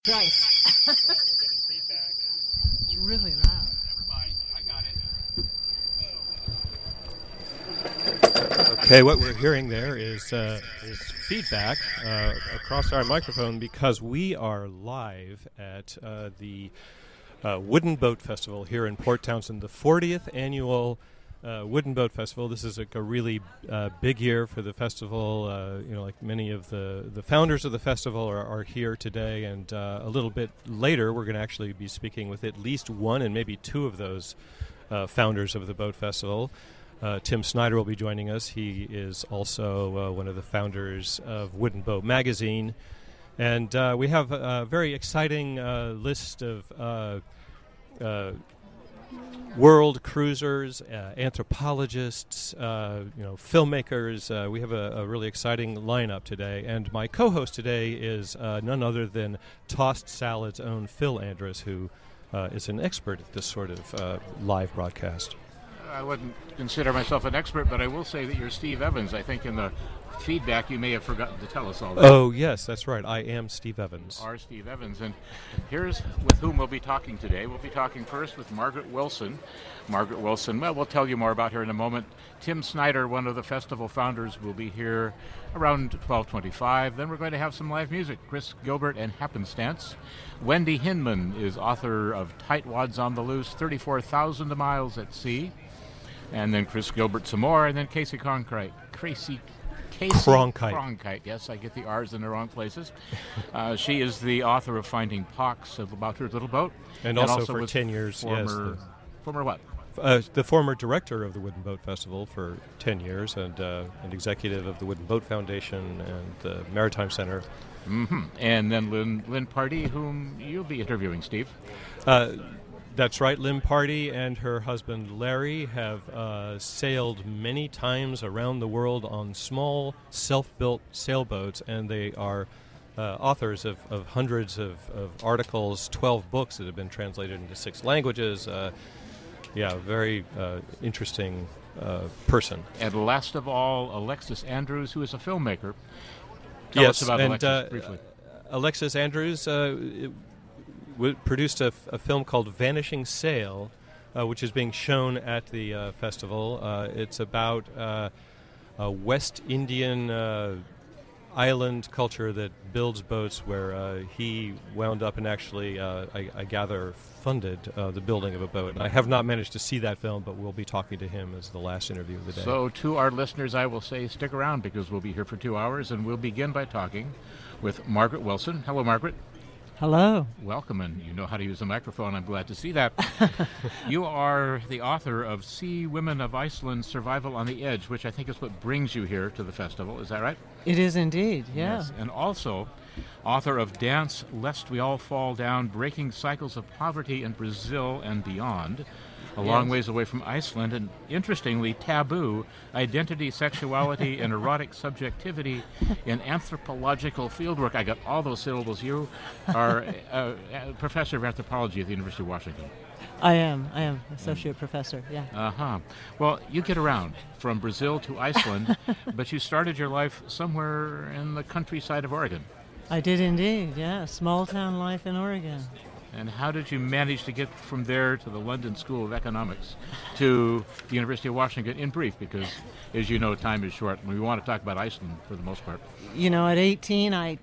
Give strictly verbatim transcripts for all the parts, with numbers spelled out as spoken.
Right. It's really loud. Never mind. I got it. Okay, what we're hearing there is uh, is feedback uh, across our microphone because we are live at uh, the uh, Wooden Boat Festival here in Port Townsend, the fortieth annual uh, Wooden Boat Festival. This is like a really uh, big year for the festival. Uh, you know, like many of the, the founders of the festival are, are here today, and uh, a little bit later we're going to actually be speaking with at least one and maybe two of those uh, founders of the boat festival. Uh, Tim Snyder will be joining us. He is also uh, one of the founders of Wooden Boat Magazine. And uh, we have a, a very exciting uh, list of uh, uh, world cruisers, uh, anthropologists, uh, you know, filmmakers. Uh, we have a, a really exciting lineup today. And my co-host today is uh, none other than Tossed Salad's own Phil Andrus, who uh, is an expert at this sort of uh, live broadcast. I wouldn't consider myself an expert, but I will say that you're Steve Evans. I think in the feedback you may have forgotten to tell us all that. Oh, yes, that's right. I am Steve Evans. Are Steve Evans. And here's with whom we'll be talking today. We'll be talking first with Margaret Wilson. Margaret Wilson, well, we'll tell you more about her in a moment. Tim Snyder, one of the festival founders, will be here around twelve twenty-five. Then we're going to have some live music. Chris Gilbert and Happenstance. Wendy Hinman is author of Tightwads on the Loose, thirty-four thousand miles at Sea. And then Chris Gilbert some more, and then Casey Cronkite. Casey, Casey Cronkite. Cronkite. Yes, I get the R's in the wrong places. Uh, she is the author of Finding Pox, of about her little boat. And, and also, also for ten years, former, yes. The, former what? Uh, the former director of the Wooden Boat Festival for ten years, and uh, an executive of the Wooden Boat Foundation and the Maritime Center. Mm-hmm. And then Lynn, Lynn Pardee, whom you'll be interviewing, Steve. Uh, That's right. Lynn Pardee and her husband Larry have uh, sailed many times around the world on small, self-built sailboats, and they are uh, authors of, of hundreds of, of articles, twelve books that have been translated into six languages. Uh, yeah, very uh, interesting uh, person. And last of all, Alexis Andrews, who is a filmmaker. Tell yes, us about and, Alexis uh, briefly. Alexis Andrews uh, it, w- produced a, f- a film called Vanishing Sail, uh, which is being shown at the uh, festival. Uh, it's about uh, a West Indian uh, island culture that builds boats, where uh, he wound up and actually, uh, I, I gather, funded uh, the building of a boat. I have not managed to see that film, but we'll be talking to him as the last interview of the day. So to our listeners, I will say stick around, because we'll be here for two hours, and we'll begin by talking with Margaret Wilson. Hello, Margaret. Hello. Welcome, and you know how to use a microphone. I'm glad to see that. You are the author of Sea Women of Iceland, Survival on the Edge, which I think is what brings you here to the festival. Is that right? It is indeed, yeah. Yes. And also author of Dance Lest We All Fall Down, Breaking Cycles of Poverty in Brazil and Beyond, a long Yes. ways away from Iceland, and interestingly, Taboo, Identity, Sexuality, and Erotic Subjectivity in Anthropological Fieldwork. I got all those syllables. You are a, a professor of anthropology at the University of Washington. I am. I am associate professor, yeah. Uh-huh. Well, you get around from Brazil to Iceland, but you started your life somewhere in the countryside of Oregon. I did indeed, yeah. Small town life in Oregon. And how did you manage to get from there to the London School of Economics to the University of Washington, in brief, because, as you know, time is short, and we want to talk about Iceland for the most part. You know, at eighteen, I,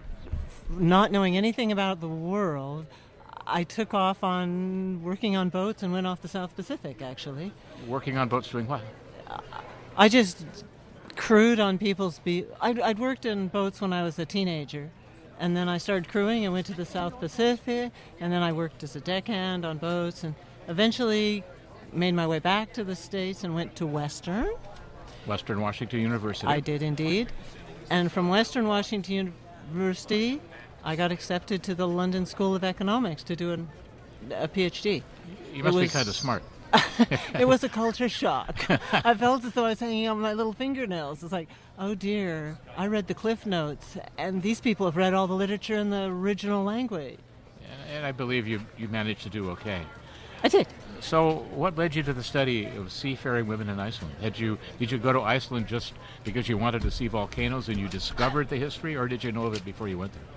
not knowing anything about the world, I took off on working on boats and went off the South Pacific, actually. Working on boats doing what? I just crewed on people's... Be- I'd, I'd worked in boats when I was a teenager. And then I started crewing and went to the South Pacific, and then I worked as a deckhand on boats, and eventually made my way back to the States and went to Western. Western Washington University. I did indeed. And from Western Washington University, I got accepted to the London School of Economics to do an, a PhD. You must It be was- kind of smart. It was a culture shock. I felt as though I was hanging on my little fingernails. It's like, oh dear, I read the Cliff Notes, and these people have read all the literature in the original language. And I believe you, you managed to do okay. I did. So what led you to the study of seafaring women in Iceland? Had you Did you go to Iceland just because you wanted to see volcanoes and you discovered the history, or did you know of it before you went there?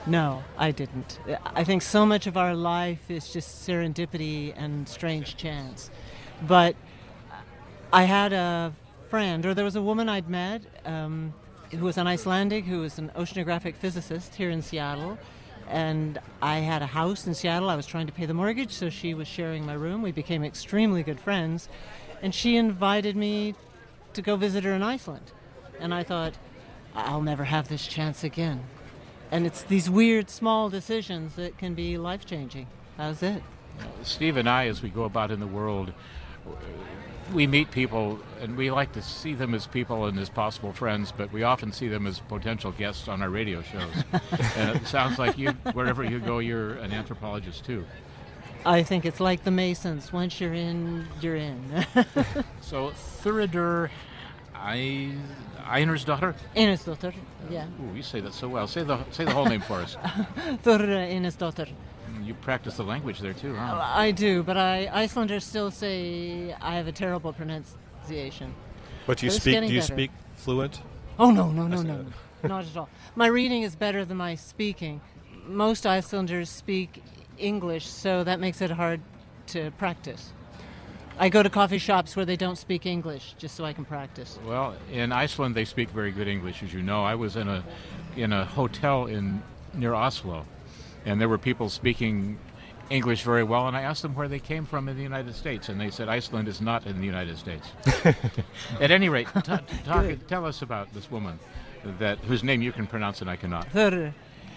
No, I didn't. I think so much of our life is just serendipity and strange chance. But I had a friend, or there was a woman I'd met um, who was an Icelandic, who was an oceanographic physicist here in Seattle. And I had a house in Seattle. I was trying to pay the mortgage, so she was sharing my room. We became extremely good friends. And she invited me to go visit her in Iceland. And I thought, I'll never have this chance again. And it's these weird, small decisions that can be life-changing. That was it. Steve and I, as we go about in the world, we meet people, and we like to see them as people and as possible friends, but we often see them as potential guests on our radio shows. And it sounds like you, wherever you go, you're an anthropologist too. I think it's like the Masons. Once you're in, you're in. So, Thuridur I, Einarsdóttir? Einarsdóttir, yeah. Ooh, you say that so well. Say the say the whole name for us. Thuridur Einarsdóttir. You practice the language there too, huh? I do, but I Icelanders still say I have a terrible pronunciation. But you But it's speak? Do getting you better. speak fluent? Oh no, no, no, no, no, not at all. My reading is better than my speaking. Most Icelanders speak English, so that makes it hard to practice. I go to coffee shops where they don't speak English just so I can practice. Well, in Iceland they speak very good English, as you know. I was in a in a hotel in near Oslo, and there were people speaking English very well, and I asked them where they came from in the United States, and they said Iceland is not in the United States. At any rate, t- talk, tell us about this woman that whose name you can pronounce and I cannot. Thur-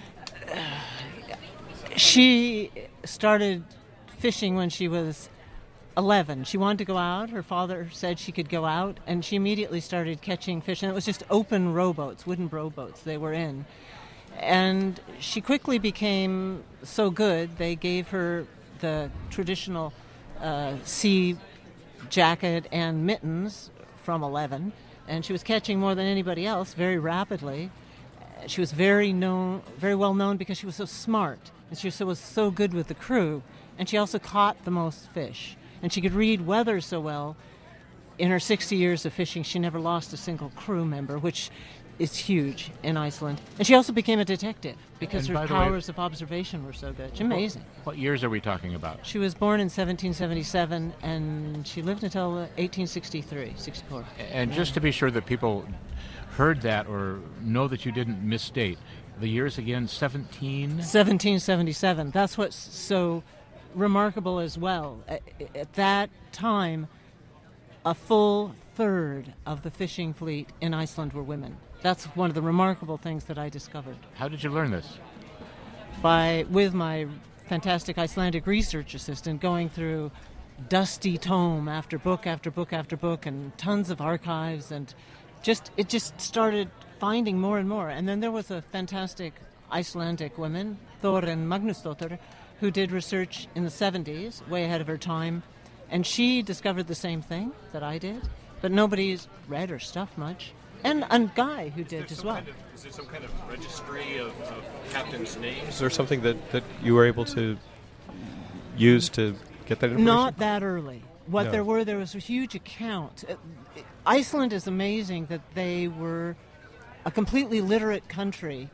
She started fishing when she was eleven. She wanted to go out. Her father said she could go out, and she immediately started catching fish. And it was just open rowboats, wooden rowboats they were in. And she quickly became so good, they gave her the traditional uh, sea jacket and mittens from eleven. And she was catching more than anybody else very rapidly. She was very known, very well known because she was so smart. And she was so good with the crew. And she also caught the most fish. And she could read weather so well. In her sixty years of fishing, she never lost a single crew member, which is huge in Iceland. And she also became a detective because And her by the way- powers of observation were so good. She's amazing. What years are we talking about? She was born in seventeen seventy-seven, and she lived until uh, eighteen sixty-three, sixty-four. And just to be sure that people heard that or know that you didn't misstate, the years again, seventeen? seventeen seventy-seven. That's what's so remarkable as well. At, at that time, a full third of the fishing fleet in Iceland were women. That's one of the remarkable things that I discovered. How did you learn this? By with my fantastic Icelandic research assistant going through dusty tome after book after book after book and tons of archives, and just it just started finding more and more. And then there was a fantastic Icelandic woman, Þórunn Magnúsdóttir, who did research in the seventies, way ahead of her time, and she discovered the same thing that I did, but nobody's read her stuff much. And a guy who did as well. Kind of, is there some kind of registry of, of captains' names or something that, that you were able to use to get that information? Not that early. What No. there were, there was a huge account. Uh, Iceland is amazing that they were a completely literate country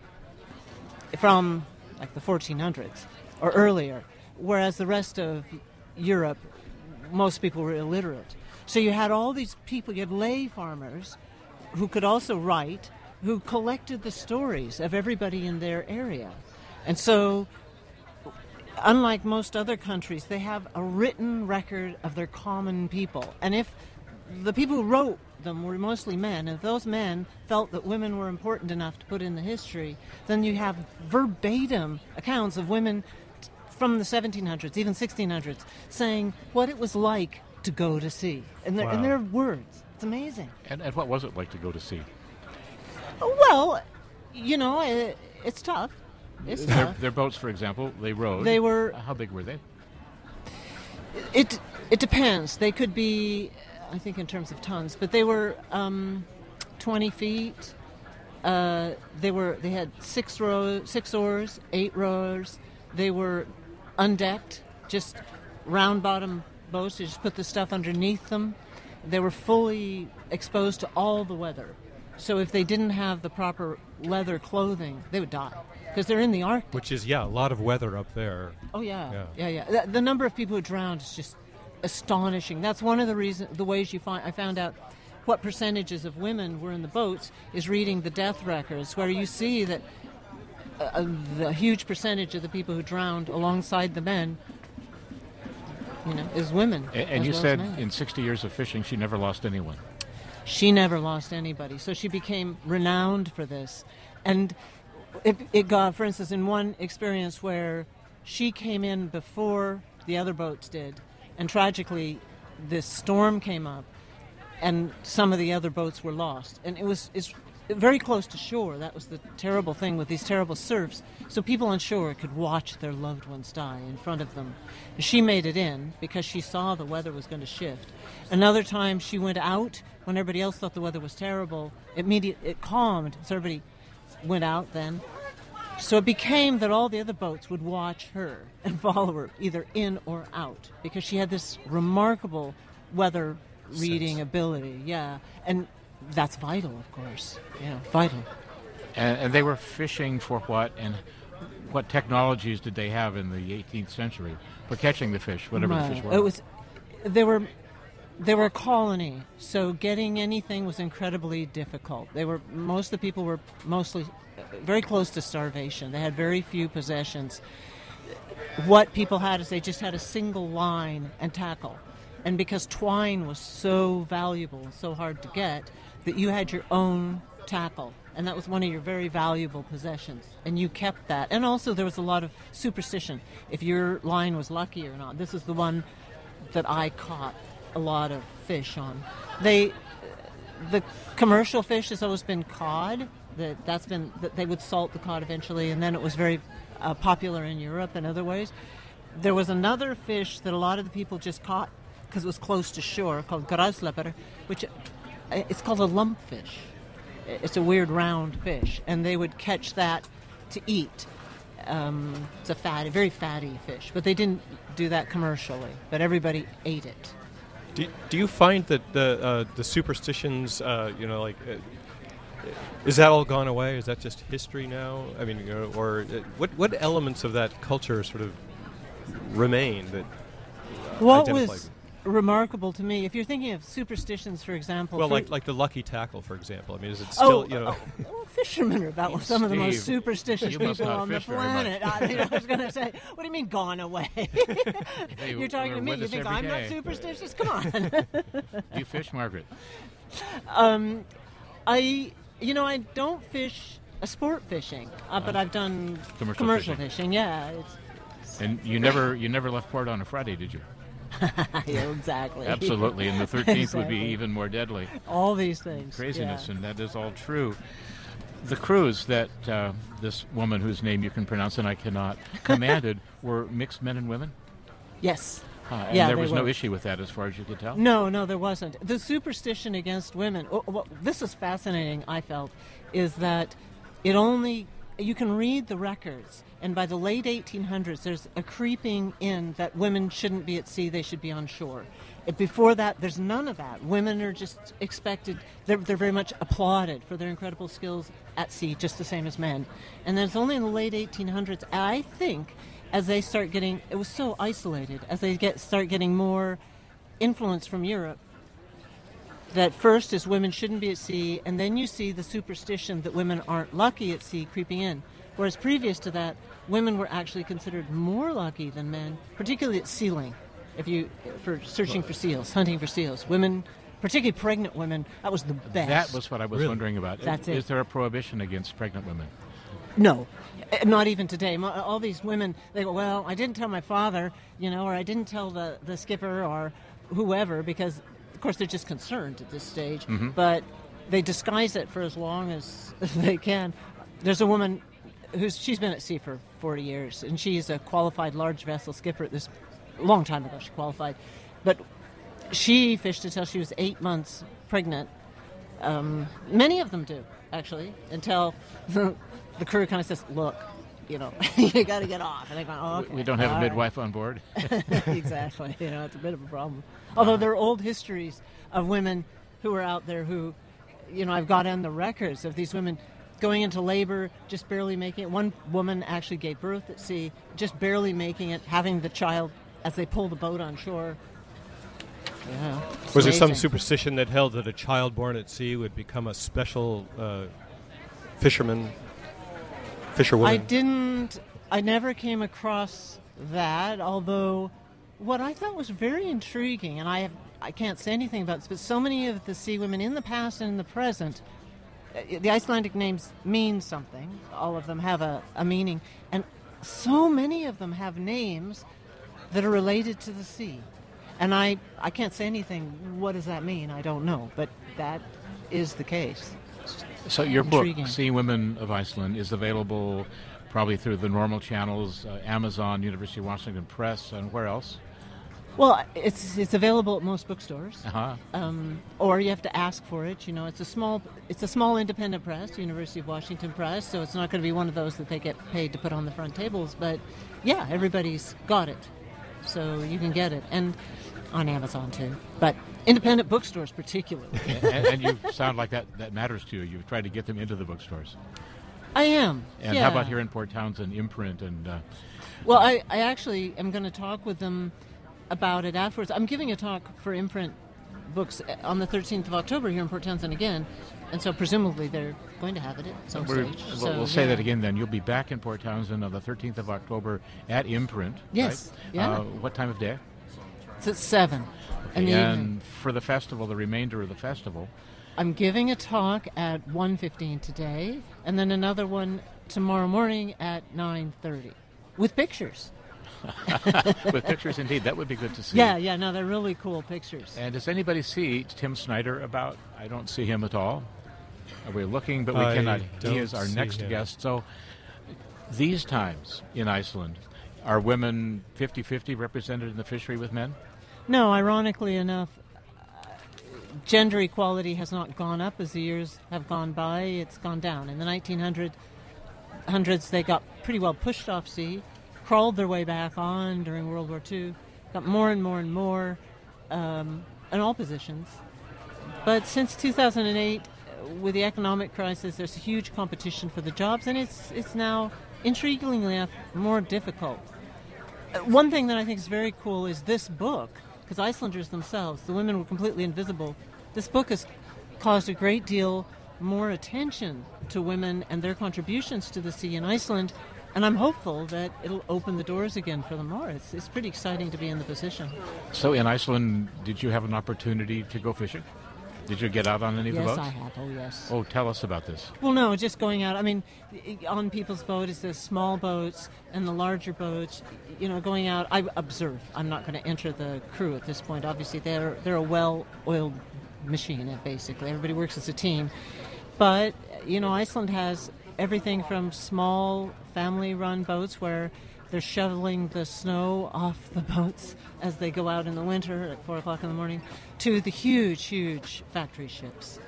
from like the fourteen hundreds or earlier, whereas the rest of Europe, most people were illiterate. So you had all these people, you had lay farmers who could also write, who collected the stories of everybody in their area. And so, unlike most other countries, they have a written record of their common people. And if the people who wrote them were mostly men, and if those men felt that women were important enough to put in the history, then you have verbatim accounts of women t- from the seventeen hundreds, even sixteen hundreds, saying what it was like to go to sea. And they're, Wow. in their words. It's amazing. And, and what was it like to go to sea? Well, you know, it, it's tough. It's Their, tough. their boats, for example, they rowed. They were- How big were they? It it depends. They could be, I think, in terms of tons, but they were um, twenty feet. Uh, they were. They had six rows, six oars, eight rowers. They were undecked, just round bottom boats. You just put the stuff underneath them. They were fully exposed to all the weather. So if they didn't have the proper leather clothing, they would die. because they're in the Arctic. Which is, yeah, a lot of weather up there. Oh, yeah. Yeah. Yeah, yeah. The, the number of people who drowned is just astonishing. That's one of the reasons, the ways you find, I found out what percentages of women were in the boats is reading the death records, where you see that uh, the huge percentage of the people who drowned alongside the men, you know, is women. And, and you well said in sixty years of fishing, she never lost anyone. She never lost anybody. So she became renowned for this. And it, it got, for instance, in one experience where she came in before the other boats did, and tragically this storm came up, and some of the other boats were lost. And it was it's very close to shore. That was the terrible thing with these terrible surfs. So people on shore could watch their loved ones die in front of them. She made it in because she saw the weather was going to shift. Another time she went out when everybody else thought the weather was terrible. Immediate, it calmed, so everybody went out then. So it became that all the other boats would watch her and follow her, either in or out, because she had this remarkable weather reading Sense. ability. Yeah, and that's vital, of course. Yeah, vital. And, and they were fishing for what? And what technologies did they have in the eighteenth century for catching the fish, whatever Right. the fish were? It was, they were, they were a colony, so getting anything was incredibly difficult. They were most of the people were mostly very close to starvation. They had very few possessions. What people had is they just had a single line and tackle. And because twine was so valuable and so hard to get, that you had your own tackle. And that was one of your very valuable possessions. And you kept that. And also there was a lot of superstition. If your line was lucky or not. This is the one that I caught a lot of fish on. They, the commercial fish has always been cod. That that's been that they would salt the cod eventually, and then it was very uh, popular in Europe and other ways. There was another fish that a lot of the people just caught because it was close to shore, called graslepper, which uh, it's called a lumpfish. It's a weird round fish, and they would catch that to eat. Um, it's a fatty, very fatty fish, but they didn't do that commercially. But everybody ate it. Do, do you find that the uh, the superstitions, uh, you know, like, uh, is that all gone away? Is that just history now? I mean, you know, or uh, what what elements of that culture sort of remain that What identify was with- remarkable to me, if you're thinking of superstitions, for example, well, for- like like the lucky tackle, for example. I mean, is it still, oh, you know? oh, well, fishermen are about some of the most Steve, superstitious you must people not on the fish very much. planet. I mean, I was going to say, what do you mean gone away? They You're talking were to me. with You us think every I'm day. not superstitious? Come on. Do you fish, Margaret? um, I, you know, I don't fish a sport fishing, uh, but I've done Commercial fishing. fishing. Yeah, it's, And you never you never left port on a Friday, did you? yeah, exactly. Absolutely. And the thirteenth would be Exactly. even more deadly. All these things. Craziness, yeah. and that is all true. The crews that uh, this woman, whose name you can pronounce and I cannot, commanded were mixed men and women? Yes. Uh, and Yeah, there they was no were. issue with that as far as you could tell? No, no, there wasn't. The superstition against women, oh, well, this is fascinating, I felt, is that it only, you can read the records, and by the late eighteen hundreds, there's a creeping in that women shouldn't be at sea, they should be on shore. It- Before that, there's none of that. Women are just expected, they're, they're very much applauded for their incredible skills at sea, just the same as men. And then it's only in the late eighteen hundreds, I think, as they start getting, it was so isolated, as they get start getting more influence from Europe, that first is women shouldn't be at sea, and then you see the superstition that women aren't lucky at sea creeping in. Whereas previous to that, women were actually considered more lucky than men, particularly at sealing. If you, for searching for seals, hunting for seals, women, particularly pregnant women, that was the best. That was what I was Really? wondering about. That's is it. there a prohibition against pregnant women? No, eh, not even today. Mo- All these women, they go, well, I didn't tell my father, you know, or I didn't tell the, the skipper or whoever, because, of course, they're just concerned at this stage. Mm-hmm. But they disguise it for as long as they can. There's a woman who's, she's been at sea for forty years, and she's a qualified large vessel skipper. This a long time ago she qualified. But she fished until she was eight months pregnant. Um, many of them do, actually, until the, the crew kind of says, look, you know, you got to get off. And they go, oh, okay. We don't have all a right." midwife on board. Exactly. You know, it's a bit of a problem. Although there are old histories of women who are out there who, you know, I've got on the records of these women going into labor, just barely making it. One woman actually gave birth at sea, just barely making it, having the child as they pull the boat on shore. Yeah, Was there some amazing. superstition that held that a child born at sea would become a special uh, fisherman, fisherwoman? I didn't, I never came across that, although what I thought was very intriguing, and I have, I can't say anything about this, but so many of the sea women in the past and in the present, uh, the Icelandic names mean something. All of them have a, a meaning, and so many of them have names that are related to the sea. And I, I can't say anything. What does that mean? I don't know, but that is the case. So your Intriguing. book, Sea Women of Iceland, is available probably through the normal channels, uh, Amazon, University of Washington Press, and where else? Well, it's it's available at most bookstores, Uh-huh. um, or you have to ask for it. You know, it's a small it's a small independent press, University of Washington Press, so it's not going to be one of those that they get paid to put on the front tables. But yeah, everybody's got it, so you can get it, and on Amazon too. But independent bookstores, particularly. and, and you sound like that, that matters to you. You've tried to get them into the bookstores. I am. And yeah. how about here in Port Townsend, Imprint? And uh, Well, I, I actually am going to talk with them about it afterwards. I'm giving a talk for Imprint Books on the thirteenth of October here in Port Townsend again, and so presumably they're going to have it at some we're- stage. we'll, So, we'll say yeah. that again then. You'll be back in Port Townsend on the thirteenth of October at Imprint. Yes, Right? yeah. Uh, what time of day? It's at seven in the and evening. for the festival, the remainder of the festival, I'm giving a talk at one fifteen today, and then another one tomorrow morning at nine thirty with pictures. with pictures indeed, that would be good to see. Yeah, yeah, no, they're really cool pictures. And does anybody see Tim Snyder about? I don't see him at all. We're looking, but we I cannot. He don't is our see next him. guest. So these times in Iceland, are women fifty-fifty represented in the fishery with men? No, ironically enough, uh, gender equality has not gone up as the years have gone by. It's gone down. In the nineteen hundreds, they got pretty well pushed off sea, crawled their way back on during World War Two, got more and more and more um, in all positions. But since two thousand eight, uh, with the economic crisis, there's a huge competition for the jobs, and it's it's now, intriguingly enough, more difficult. Uh, One thing that I think is very cool is this book, because Icelanders themselves, the women were completely invisible. This book has caused a great deal more attention to women and their contributions to the sea in Iceland, and I'm hopeful that it'll open the doors again for them more. It's, it's pretty exciting to be in the position. So in Iceland, did you have an opportunity to go fishing? Did you get out on any of Yes, the boats? I have. Oh, yes. Oh, tell us about this. Well, no, just going out. I mean, i- on people's boat is the small boats and the larger boats. You know, going out. I observe. I'm not going to enter the crew at this point. Obviously, they're they're a well-oiled machine. uh, Basically, everybody works as a team. But you know, Iceland has everything from small family-run boats where they're shoveling the snow off the boats as they go out in the winter at four o'clock in the morning, to the huge, huge factory ships.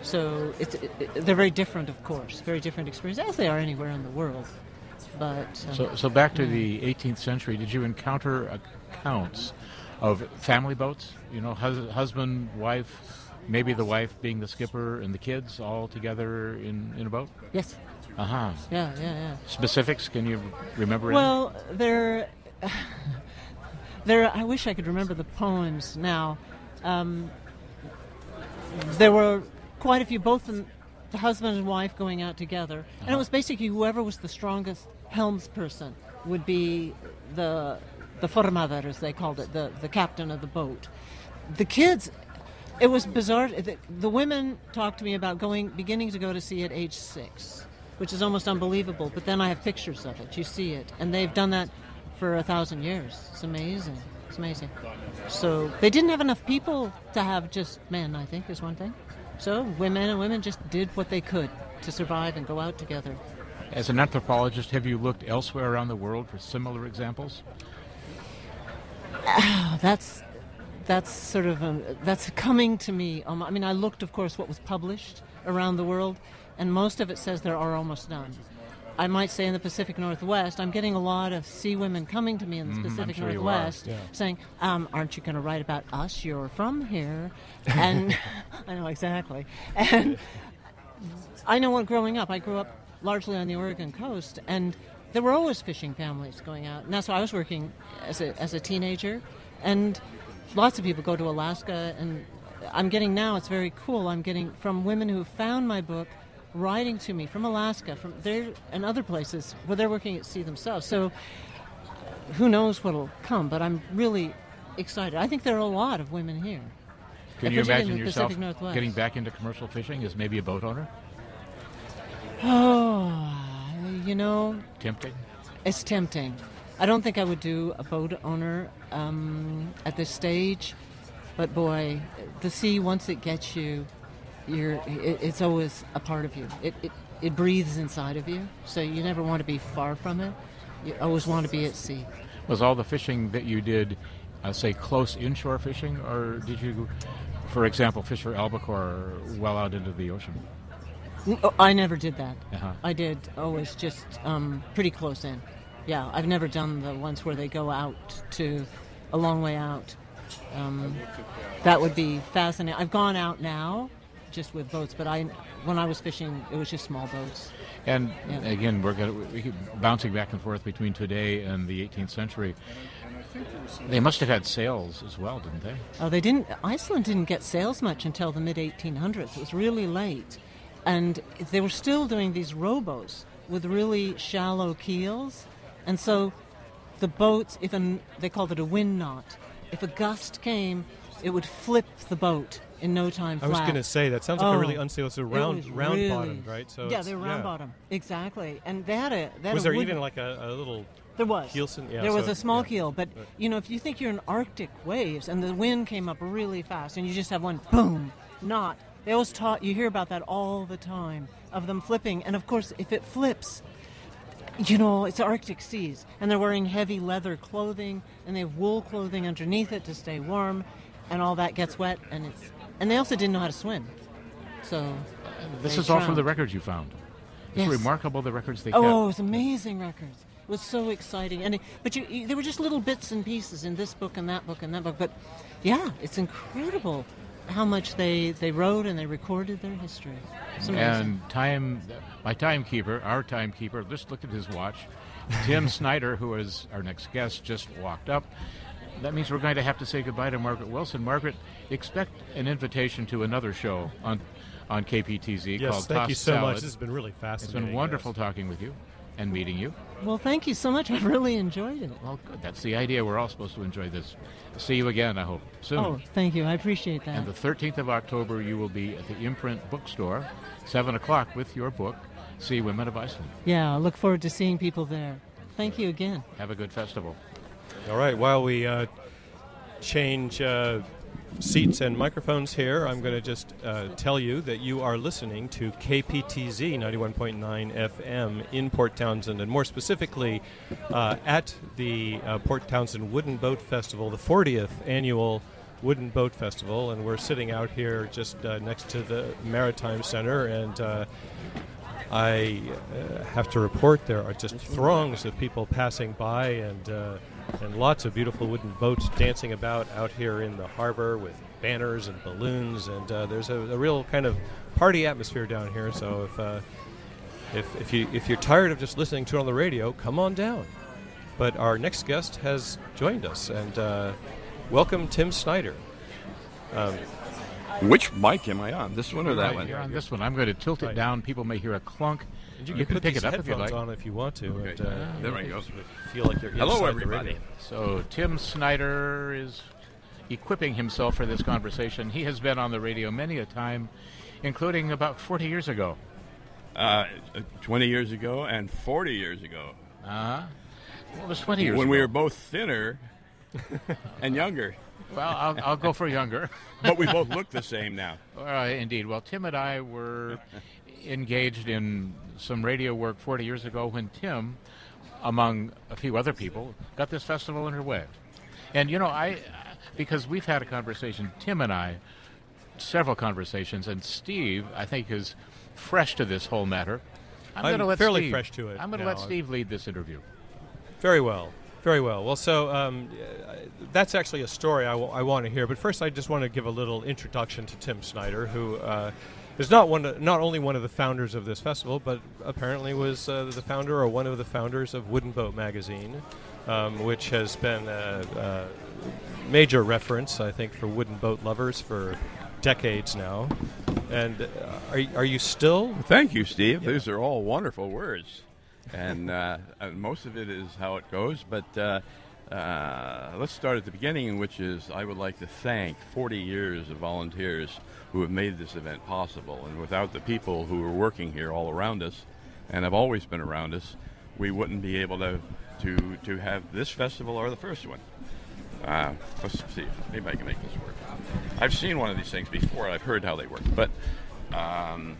So it's it, it- they're very different, of course, very different experience, as they are anywhere in the world. But um, So, so back to the eighteenth century, did you encounter accounts of family boats? You know, hus- husband, wife, maybe the wife being the skipper, and the kids all together in, in a boat? yes, Uh huh. yeah, yeah, yeah. Specifics? Can you remember? any? Well, there, there. I wish I could remember the poems now. Um, there were quite a few, both the, the husband and wife going out together, and it was basically whoever was the strongest helmsperson would be the the formaður, as they called it, the the captain of the boat. The kids. It was bizarre. The, the women talked to me about going, beginning to go to sea at age six, which is almost unbelievable. But then I have pictures of it. You see it, and they've done that for a thousand years. It's amazing. It's amazing. So they didn't have enough people to have just men, I think, is one thing. So women and women just did what they could to survive and go out together. As an anthropologist, have you looked elsewhere around the world for similar examples? Oh, that's that's sort of um, that's coming to me. Um, I mean, I looked, of course, what was published around the world, and most of it says there are almost none. I might say in the Pacific Northwest, I'm getting a lot of sea women coming to me in the Mhm, Pacific I'm sure you are, Northwest yeah. saying, um, aren't you going to write about us? You're from here. And I know exactly. And I know what growing up, I grew up largely on the Oregon coast, and there were always fishing families going out. And that's why I was working as a, as a teenager. And lots of people go to Alaska, and I'm getting now, it's very cool, I'm getting from women who found my book writing to me from Alaska, from there and other places where they're working at sea themselves. So who knows what'll come, but I'm really excited. I think there are a lot of women here. Can you imagine yourself getting back into commercial fishing as maybe a boat owner? Oh, you know... Tempting? It's tempting. I don't think I would do a boat owner um, at this stage, but boy, the sea, once it gets you, you're, it, it's always a part of you. It, it, it breathes inside of you, so you never want to be far from it. You always want to be at sea. Was all the fishing that you did, uh, say, close inshore fishing, or did you, for example, fish for albacore well out into the ocean? No, I never did that. Uh-huh. I did always just um, pretty close in. Yeah, I've never done the ones where they go out to a long way out. Um, that would be fascinating. I've gone out now just with boats, but I, when I was fishing, it was just small boats. And yeah. again, we're gonna, we keep bouncing back and forth between today and the eighteenth century. They must have had sails as well, didn't they? Oh, they didn't. Iceland didn't get sails much until the mid eighteen hundreds. It was really late. And they were still doing these rowboats with really shallow keels. And so the boats, if an, they called it a wind knot, if a gust came, it would flip the boat in no time flat. I was going to say, that sounds like oh, a really unstable, it's a round, round really, bottomed, right? So yeah, they were round yeah. bottom. Exactly. And they had a... They had was a there wood, even like a, a little... There was. Keelson? Yeah, there was so, a small yeah. keel, but, you know, if you think you're in Arctic waves and the wind came up really fast and you just have one boom, knot, they always taught, you hear about that all the time, of them flipping. And, of course, if it flips, you know, it's Arctic seas, and they're wearing heavy leather clothing, and they have wool clothing underneath it to stay warm, and all that gets wet, and it's... And they also didn't know how to swim. So this is all from the records you found. It's yes. remarkable, the records they oh, kept. Oh, it was amazing records. It was so exciting. And it, But you, you, there were just little bits and pieces in this book and that book and that book. But, yeah, it's incredible how much they, they wrote and they recorded their history. It's amazing. And time, my timekeeper, our timekeeper, just looked at his watch. Tim Snyder, who is our next guest, just walked up. That means we're going to have to say goodbye to Margaret Wilson. Margaret, expect an invitation to another show on on K P T Z yes, called thank Tossed you so Salad. much. This has been really fascinating. It's been wonderful yes. talking with you and meeting you. Well, thank you so much. I've really enjoyed it. Well, good. That's the idea. We're all supposed to enjoy this. See you again, I hope, soon. Oh, thank you. I appreciate that. And the thirteenth of October, you will be at the Imprint Bookstore, seven o'clock, with your book, Sea Women of Iceland. Yeah, I look forward to seeing people there. Thank you again. Have a good festival. All right, while we uh, change uh, seats and microphones here, I'm going to just uh, tell you that you are listening to K P T Z ninety-one point nine F M in Port Townsend, and more specifically uh, at the uh, Port Townsend Wooden Boat Festival, the fortieth annual Wooden Boat Festival, and we're sitting out here just uh, next to the Maritime Center, and uh, I uh, have to report there are just throngs of people passing by, and uh, and lots of beautiful wooden boats dancing about out here in the harbor with banners and balloons, and uh, there's a, a real kind of party atmosphere down here. So if uh, if if you if you're tired of just listening to it on the radio, come on down. But our next guest has joined us, and uh, welcome Tim Snyder. Um, Which mic am I on? This one or that right, one? You're on this one. I'm going to tilt it right. down. People may hear a clunk. and you, you can can put pick these it up if you headphones like. on if you want to. Okay. And, uh, There we go. Feel like you're Hello, inside everybody. the radio. So Tim Snyder is equipping himself for this conversation. He has been on the radio many a time, including about forty years ago. Uh, twenty years ago and forty years ago. Uh-huh. What was twenty years when ago? we were both thinner and younger. Well, I'll, I'll go for younger. But we both look the same now. Uh, indeed. Well, Tim and I were engaged in some radio work forty years ago when Tim, among a few other people, got this festival underway. And, you know, I, because we've had a conversation, Tim and I, several conversations, and Steve, I think, is fresh to this whole matter. I'm, I'm gonna let fairly Steve, fresh to it I'm going to now. let Steve lead this interview. Very well. Very well. Well, so um, uh, that's actually a story I, w- I want to hear. But first, I just want to give a little introduction to Tim Snyder, who uh, is not one, of, not only one of the founders of this festival, but apparently was uh, the founder or one of the founders of Wooden Boat magazine, um, which has been a, a major reference, I think, for wooden boat lovers for decades now. And uh, are are you still? Thank you, Steve. Yeah. These are all wonderful words, and, uh, and most of it is how it goes. But uh, uh, let's start at the beginning, which is I would like to thank forty years of volunteers who have made this event possible. And without the people who are working here all around us, and have always been around us, we wouldn't be able to to to have this festival or the first one. Uh, let's see if maybe I can make this work. I've seen one of these things before. I've heard how they work, but um,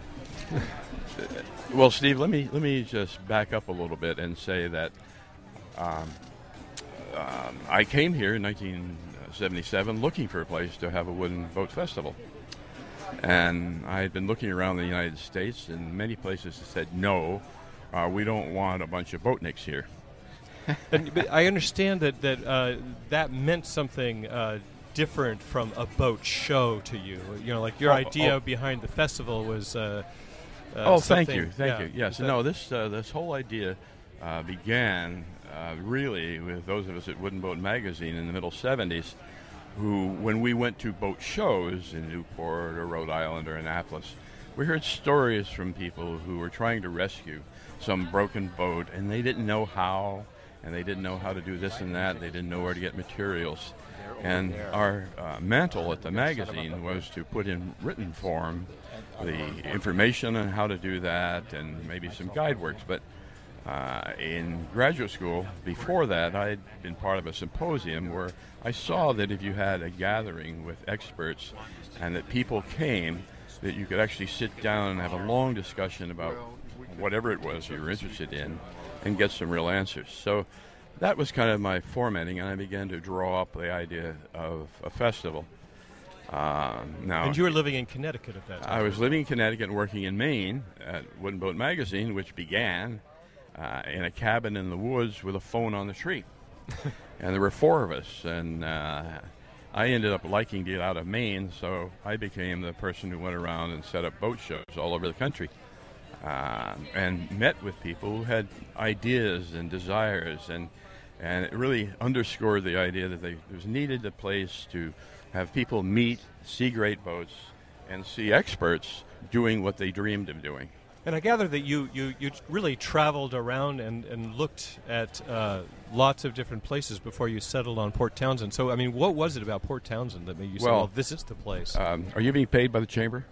well, Steve, let me let me just back up a little bit and say that um, um, I came here in nineteen seventy-seven looking for a place to have a wooden boat festival, and I had been looking around the United States, and many places said no, uh, we don't want a bunch of boatniks here. And, but I understand that that uh, that meant something uh, different from a boat show to you. You know, like your Oh, idea oh. behind the festival was. Uh, uh, oh, thank something- you, thank yeah. you. Yes, Is that- no, this uh, this whole idea uh, began uh, really with those of us at Wooden Boat Magazine in the middle seventies, who, when we went to boat shows in Newport or Rhode Island or Annapolis, we heard stories from people who were trying to rescue some broken boat, and they didn't know how. And they didn't know how to do this and that. They didn't know where to get materials. And our uh, mantle at the magazine was to put in written form the information on how to do that and maybe some guide works. But uh, in graduate school, before that, I had been part of a symposium where I saw that if you had a gathering with experts and that people came, that you could actually sit down and have a long discussion about whatever it was you were interested in and get some real answers. So that was kind of my formatting, and I began to draw up the idea of a festival. Um, now, And you were living in Connecticut at that time. I was living in Connecticut and working in Maine at Wooden Boat Magazine, which began uh, in a cabin in the woods with a phone on the tree. And there were four of us, and uh, I ended up liking to get out of Maine, so I became the person who went around and set up boat shows all over the country. Uh, and met with people who had ideas and desires, and and it really underscored the idea that they, there was needed a place to have people meet, see great boats, and see experts doing what they dreamed of doing. And I gather that you, you, you really traveled around and, and looked at uh, lots of different places before you settled on Port Townsend. So, I mean, what was it about Port Townsend that made you say, Well, well, this is the place? Um, are you being paid by the chamber?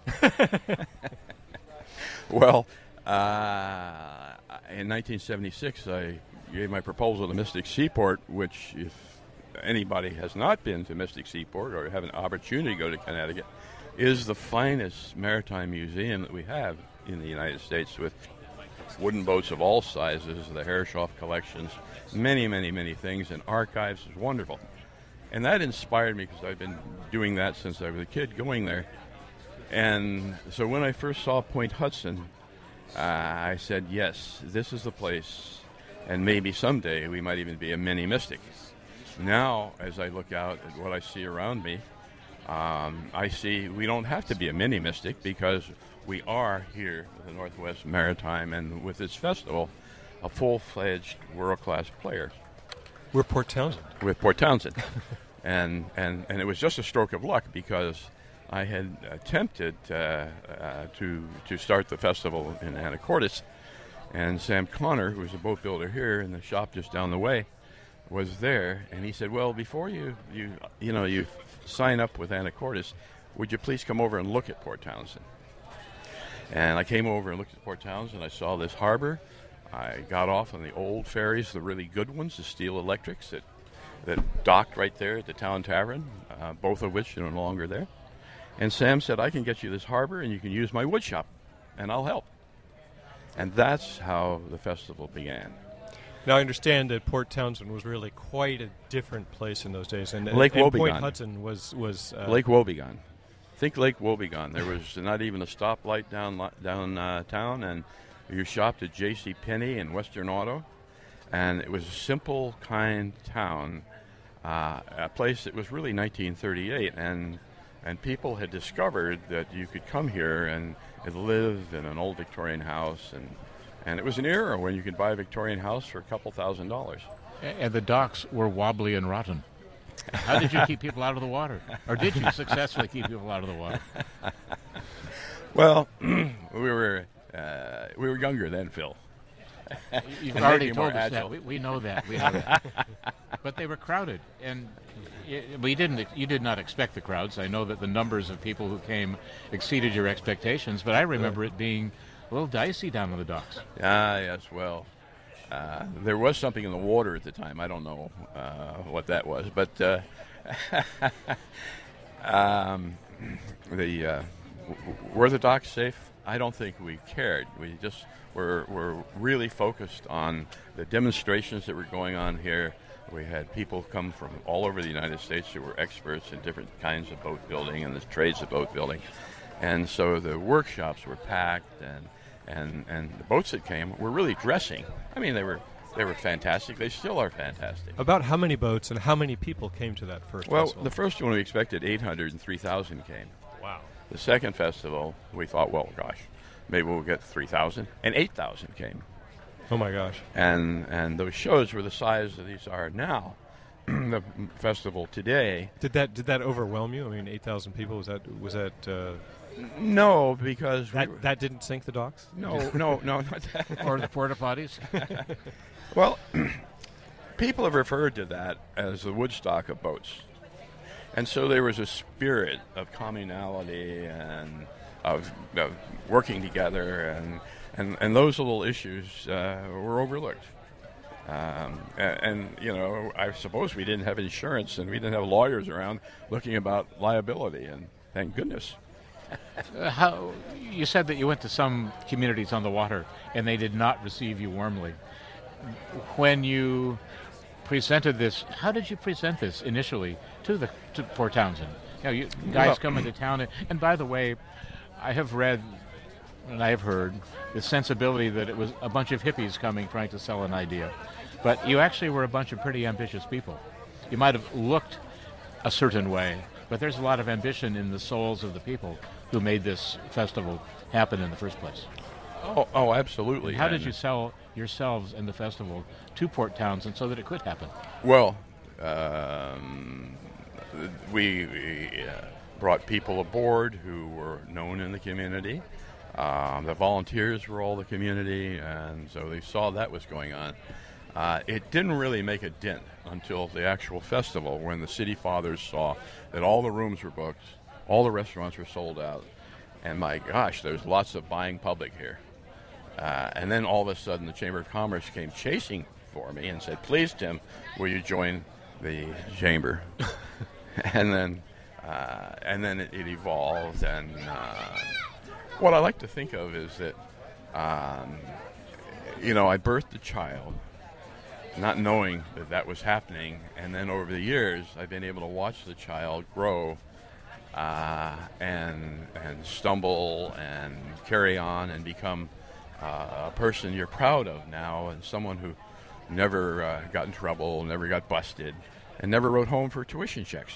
Well, uh, in nineteen seventy-six, I gave my proposal to Mystic Seaport, which, if anybody has not been to Mystic Seaport or have an opportunity to go to Connecticut, is the finest maritime museum that we have in the United States, with wooden boats of all sizes, the Herreshoff collections, many, many, many things, and archives. Is wonderful. And that inspired me because I've been doing that since I was a kid, going there. And so when I first saw Point Hudson, uh, I said, yes, this is the place, and maybe someday we might even be a mini Mystic. Now, as I look out at what I see around me, um, I see we don't have to be a mini Mystic because we are here with the Northwest Maritime and with this festival, a full-fledged world-class player. We're Port Townsend. With Port Townsend. and, and, and it was just a stroke of luck because I had attempted uh, uh, to to start the festival in Anacortes, and Sam Connor, who was a boat builder here in the shop just down the way, was there, and he said, "Well, before you you you know you f- sign up with Anacortes, would you please come over and look at Port Townsend?" And I came over and looked at Port Townsend. I saw this harbor. I got off on the old ferries, the really good ones, the steel electrics that that docked right there at the Town Tavern, uh, both of which are no longer there. And Sam said, "I can get you this harbor, and you can use my wood shop, and I'll help." And that's how the festival began. Now, I understand that Port Townsend was really quite a different place in those days. And, Lake and Wobegon. Point Hudson was... was uh, Lake Wobegon. Think Lake Wobegon. There was not even a stoplight down down uh, town, and you shopped at J C. Penney and Western Auto. And it was a simple, kind town, uh, a place that was really nineteen thirty-eight. And and people had discovered that you could come here and, and live in an old Victorian house, and and it was an era when you could buy a Victorian house for a couple thousand dollars. And the docks were wobbly and rotten. How did you keep people out of the water? Or did you successfully keep people out of the water? Well, we were uh, we were younger then, Phil. You've And already maybe told more us that. agile. We, we know that. We know that. But they were crowded, and it, we didn't. You did not expect the crowds. I know that the numbers of people who came exceeded your expectations, but I remember it being a little dicey down on the docks. Ah, yes, well, uh, there was something in the water at the time. I don't know uh, what that was, but uh, um, the uh, w- were the docks safe? I don't think we cared. We just were, were really focused on the demonstrations that were going on here. We had people come from all over the United States who were experts in different kinds of boat building and the trades of boat building. And so the workshops were packed, and and, and the boats that came were really dressing. I mean, they were they were fantastic. They still are fantastic. About how many boats and how many people came to that first Well, festival? the first one we expected eight hundred, and three thousand came. Wow. The second festival, we thought, well, gosh, maybe we'll get three thousand, and eight thousand came. Oh my gosh. And and those shows were the size that these are now. The festival today. Did that did that overwhelm you? I mean, eight thousand people, was that was that uh, No, because that we were, that didn't sink the docks? no, no, no, not that. Or the porta potties. Well, people have referred to that as the Woodstock of boats. And so there was a spirit of communality and of, of working together, and, and, and those little issues uh, were overlooked. Um, and, and, you know, I suppose we didn't have insurance and we didn't have lawyers around looking about liability, and thank goodness. Uh, how you said that you went to some communities on the water and they did not receive you warmly. When you presented this, how did you present this initially to the to Port Townsend? You know, you guys Well- come into town, and, and by the way, I have read and I have heard the sensibility that it was a bunch of hippies coming trying to sell an idea, but you actually were a bunch of pretty ambitious people. You might have looked a certain way, but there's a lot of ambition in the souls of the people who made this festival happen in the first place. Oh, oh absolutely. How did And- you sell yourselves and the festival to Port Townsend so that it could happen? Well, um, we, we uh, brought people aboard who were known in the community. Um, the volunteers were all the community, and so they saw that was going on. Uh, it didn't really make a dent until the actual festival, when the city fathers saw that all the rooms were booked, all the restaurants were sold out, and my gosh, there's lots of buying public here. Uh, and then all of a sudden the Chamber of Commerce came chasing for me and said, please, Tim, will you join the Chamber? and then uh, and then it, it evolved, and uh, what I like to think of is that, um, you know, I birthed a child, not knowing that that was happening, and then over the years, I've been able to watch the child grow uh, and and stumble and carry on and become uh, a person you're proud of now, and someone who never uh, got in trouble, never got busted, and never wrote home for tuition checks.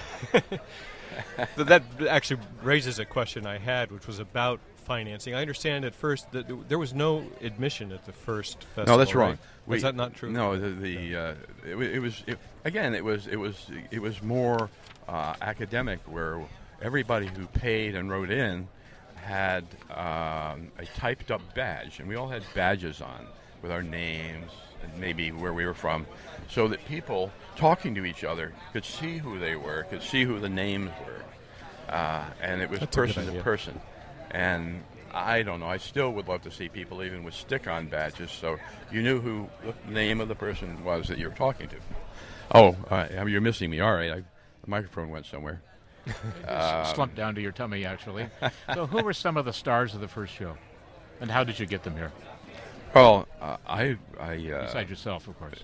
Th- that actually raises a question I had, which was about financing. I understand at first that th- there was no admission at the first festival. No, that's wrong. right? We- Was that not true? No, the, the uh, it, wa- it was it, again. It was it was it was more uh, academic, where everybody who paid and wrote in had um, a typed up badge, and we all had badges on with our names and maybe where we were from, so that people talking to each other could see who they were, could see who the names were, uh, and it was That's a good person to idea. person. And I don't know, I still would love to see people even with stick-on badges, so you knew who the name of the person was that you were talking to. Oh, uh, you're missing me. All right, I, the microphone went somewhere. S- slumped down to your tummy, actually. So who were some of the stars of the first show? And how did you get them here? Well, uh, I, I, uh, Besides yourself, of course.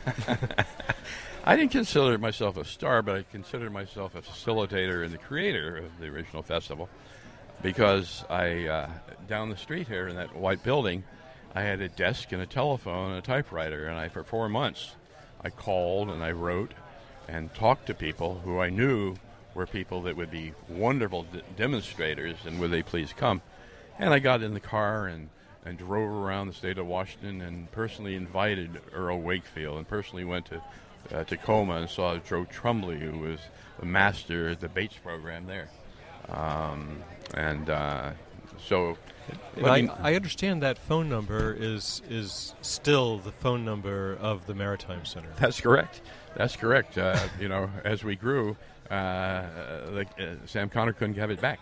I didn't consider myself a star, but I considered myself a facilitator and the creator of the original festival, because I, uh, down the street here in that white building, I had a desk and a telephone and a typewriter, and I, for four months, I called and I wrote and talked to people who I knew were people that would be wonderful d- demonstrators, and would they please come? And I got in the car and, and drove around the state of Washington and personally invited Earl Wakefield, and personally went to uh, Tacoma and saw Joe Trumley, who was the master at the Bates program there. Um, and uh, so... I, I, mean, I understand that phone number is is still the phone number of the Maritime Center. That's correct. That's correct. Uh, you know, as we grew, uh, like, uh, Sam Connor couldn't have it back.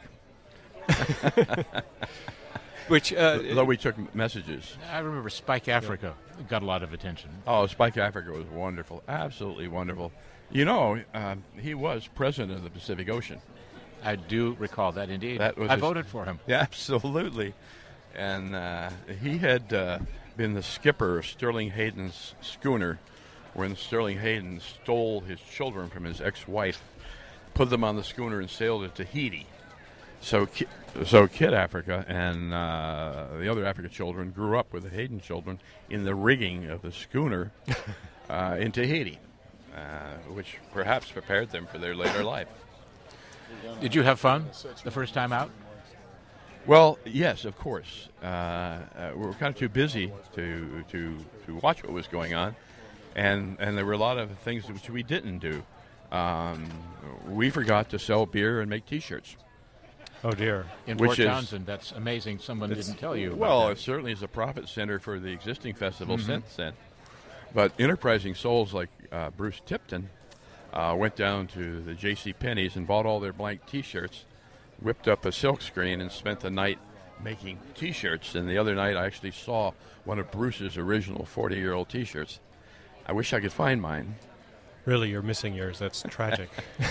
Which, uh, though we took messages. I remember Spike Africa yeah. got a lot of attention. Oh, Spike Africa was wonderful, absolutely wonderful. You know, uh, he was president of the Pacific Ocean. I do recall that, indeed. That was I his, voted for him. Yeah, absolutely. And uh, he had uh, been the skipper of Sterling Hayden's schooner when Sterling Hayden stole his children from his ex-wife, put them on the schooner, and sailed to Tahiti. So, so Kid Africa and uh, the other Africa children grew up with the Hayden children in the rigging of the schooner uh, in Tahiti, uh, which perhaps prepared them for their later life. Did you have fun the first time out? Well, yes, of course. Uh, uh, we were kind of too busy to to to watch what was going on, and and there were a lot of things which we didn't do. Um, we forgot to sell beer and make T-shirts. Oh dear! In Which Port is, Townsend, that's amazing. Someone didn't tell you. Well, about it certainly is a profit center for the existing festival mm-hmm. since then. But enterprising souls like uh, Bruce Tipton uh, went down to the J C Penney's and bought all their blank T-shirts, whipped up a silk screen, and spent the night making T-shirts. And the other night, I actually saw one of Bruce's original forty-year-old T-shirts. I wish I could find mine. Really, you're missing yours. That's tragic.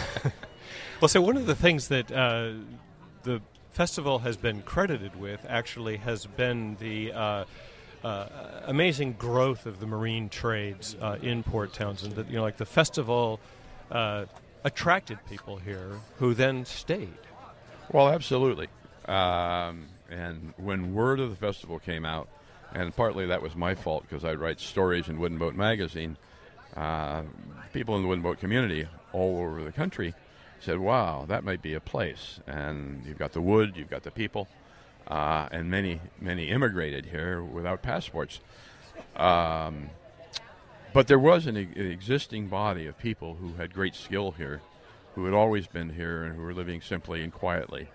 Well, so one of the things that uh, the festival has been credited with actually has been the uh, uh, amazing growth of the marine trades uh, in Port Townsend. That, you know, like the festival uh, attracted people here who then stayed. Well, absolutely. Um, and when word of the festival came out, and partly that was my fault because I'd write stories in Wooden Boat magazine, uh, people in the wooden boat community all over the country said, wow, that might be a place. And you've got the wood, you've got the people, uh, and many, many immigrated here without passports. Um, but there was an, e- an existing body of people who had great skill here, who had always been here and who were living simply and quietly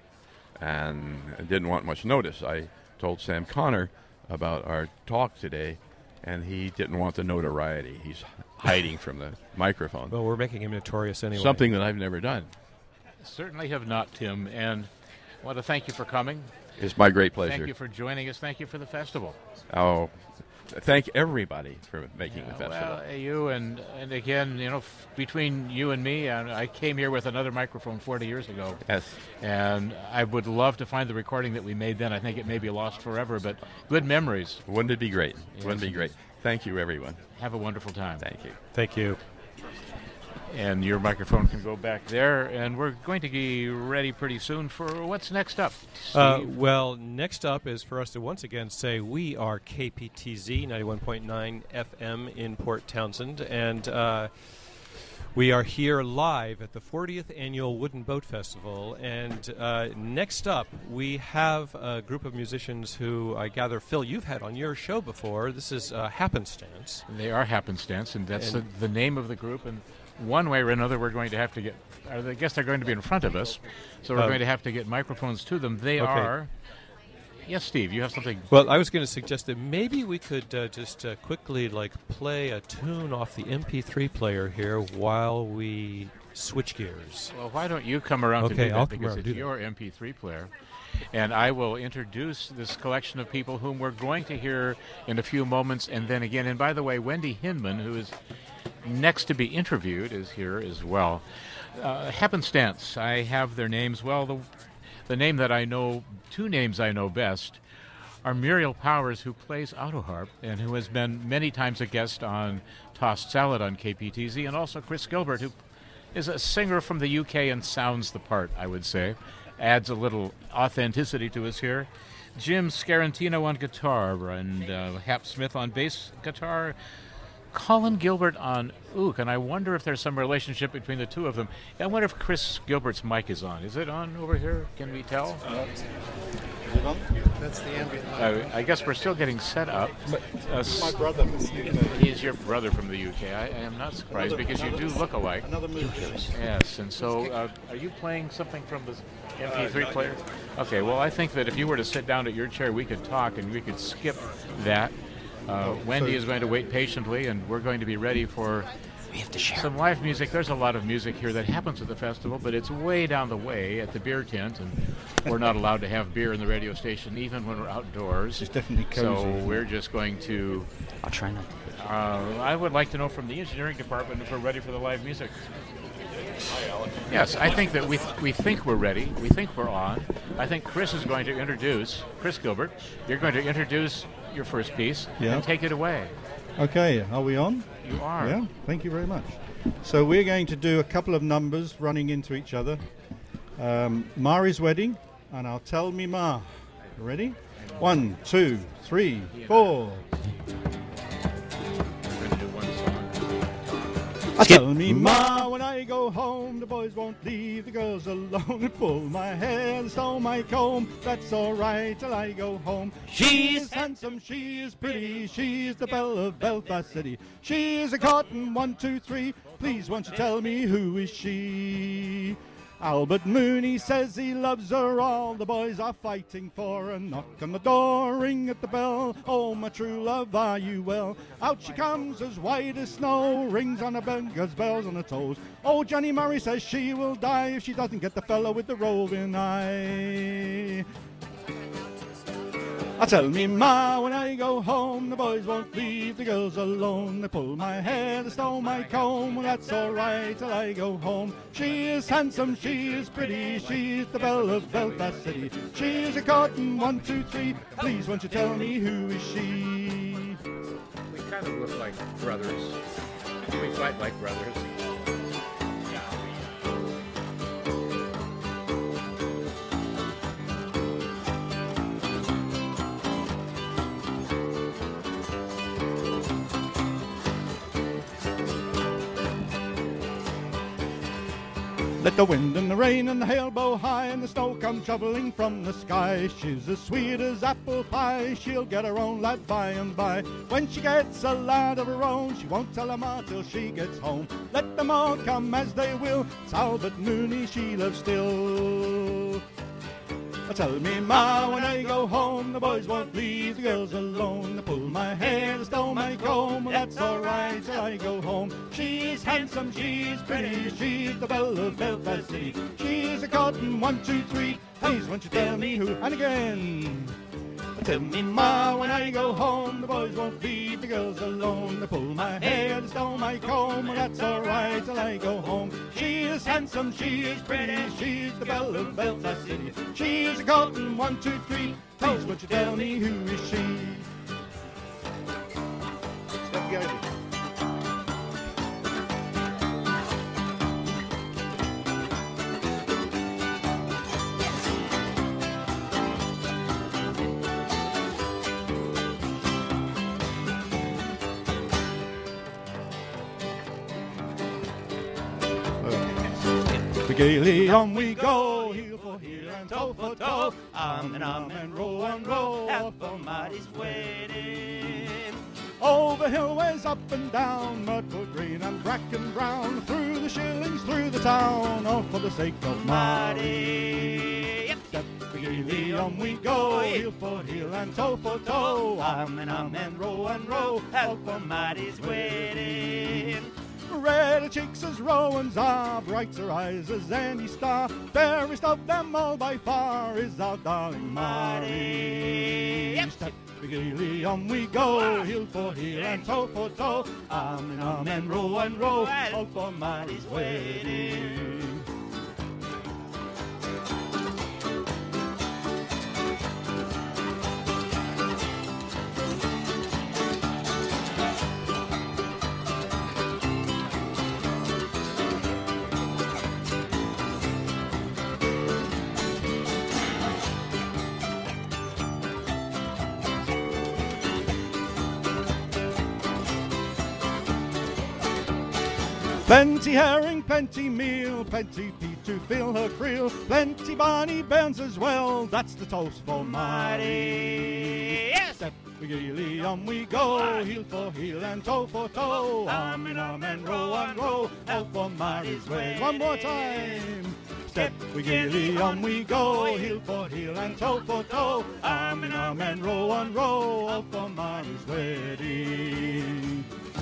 and didn't want much notice. I told Sam Connor about our talk today, and he didn't want the notoriety. He's hiding from the microphone. Well, we're making him notorious anyway. Something that I've never done. Certainly have not, Tim, and I want to thank you for coming. It's my great pleasure. Thank you for joining us. Thank you for the festival. Oh, thank everybody for making Yeah, the festival. well, you and and again, you know, f- between you and me, and I came here with another microphone forty years ago. Yes. And I would love to find the recording that we made then. I think it may be lost forever, but good memories. Wouldn't it be great? Yes. Wouldn't it be great? Thank you, everyone. Have a wonderful time. Thank you. Thank you. And your microphone can go back there, and we're going to be ready pretty soon for what's next up. Uh, Steve? well, next up is for us to once again say we are K P T Z ninety-one point nine F M in Port Townsend, and uh, we are here live at the fortieth Annual Wooden Boat Festival. And uh, next up, we have a group of musicians who I gather, Phil, you've had on your show before. This is uh, Happenstance. They are Happenstance, and that's And- the, the name of the group. And one way or another, we're going to have to get, or I guess they're going to be in front of us, so we're Um, going to have to get microphones to them. They okay. are. Yes, Steve, you have something. Well, I was going to suggest that maybe we could uh, just uh, quickly like play a tune off the M P three player here while we switch gears. Well, why don't you come around to Okay, do that, I'll come because around it's and do your M P three player. And I will introduce this collection of people whom we're going to hear in a few moments, and then again. And by the way, Wendy Hinman, who is next to be interviewed, is here as well. Uh, happenstance, I have their names. Well, the the name that I know, two names I know best, are Muriel Powers, who plays auto harp and who has been many times a guest on Tossed Salad on K P T Z, and also Chris Gilbert, who is a singer from the U K and sounds the part, I would say. Adds a little authenticity to us here. Jim Scarantino on guitar, and uh, Hap Smith on bass guitar. Colin Gilbert on ook, and I wonder if there's some relationship between the two of them. I wonder if Chris Gilbert's mic is on. Is it on over here? Can we tell? Uh, is it on? That's the ambient light. Uh, I guess we're still getting set up. Uh, My brother from the U K. He's your brother from the U K. I, I am not surprised Another- because you do another- look alike. Another movie. Yes, and so uh, are you playing something from the M P three player? Okay, well, I think that if you were to sit down at your chair, we could talk and we could skip that. Uh, Wendy is going to wait patiently, and we're going to be ready for We have to share. some live music. There's a lot of music here that happens at the festival, but it's way down the way at the beer tent, and we're not allowed to have beer in the radio station even when we're outdoors. It's definitely cozy. So we're just going to. I'll try not to. Uh, I would like to know from the engineering department if we're ready for the live music. Yes, I think that we th- we think we're ready. We think we're on. I think Chris is going to introduce Chris Gilbert. You're going to introduce your first piece Yeah. and take it away. Okay, are we on? You are. Yeah, thank you very much. So we're going to do a couple of numbers running into each other. Um, Mari's Wedding, and I'll Tell Me Ma. Ready? One, two, three, four. We're going to do one song. I tell me Ma, when I go home, the boys won't leave the girls alone and pull my hair and stole my comb. That's all right till I go home. She is handsome, she is pretty, she's the belle of Belfast City. She is a cotton one, two, three. Please won't you tell me who is she? Albert Mooney says he loves her, all the boys are fighting for her. Knock on the door, ring at the bell, oh my true love, are you well? Out she comes as white as snow, rings on her bell, goes bells on her toes. Oh, Johnny Murray says she will die if she doesn't get the fellow with the roving eye. I tell me Ma, when I go home, the boys won't leave the girls alone. They pull my hair, they stole my comb, well that's all right till I go home. She is handsome, she is pretty, she's the belle of Belfast City. She is a cotton one, two, three. Please won't you tell me who is she? We kind of look like brothers. We fight like brothers. Let the wind and the rain and the hail blow high and the snow come shoveling from the sky. She's as sweet as apple pie, she'll get her own lad by and by. When she gets a lad of her own, she won't tell her ma till she gets home. Let them all come as they will, it's Albert Mooney she loves still. Tell me Ma, when I go home, the boys won't leave the girls alone. They pull my hair, they stole my comb, well that's all right till I go home. She's handsome, she's pretty, she's the belle of Belfast City. She's a cotton one, two, three. Please won't you tell me who? And again. Tell me Ma, when I go home, the boys won't leave the girls alone. They pull my hair, they stole my comb, well that's all right till I go home. She is handsome, she is pretty, she's the belle of Belfast City. She is a cotton one, two, three. Please won't you tell me who is she? Stop going. Gaily on we go, heel for heel and toe for toe, arm in arm and row and row, out for Marty's wedding. Over hill ways, up and down, Myrtle green and bracken brown, through the shillings, through the town, all for the sake of Marty. Yep. Step gaily on we go, heel for heel and toe for toe, arm in arm and row and row, out for Marty's wedding. Red her cheeks as Rowan's are, bright her eyes as any star, fairest of them all by far is our darling Marty. Yep. Step gaily on we go, heel for heel and toe for toe, arm in arm and row and row, all for Marty's wedding. Plenty herring, plenty meal, plenty peat to fill her creel, plenty Barney Burns as well, that's the toast for Marty. Yes! Step we on we go, heel for heel and toe for toe, arm in arm and row on row, out for Marty's way. One more time. Step we on we go, heel for heel and toe for toe, arm in arm and row on row, out for Marty's wedding.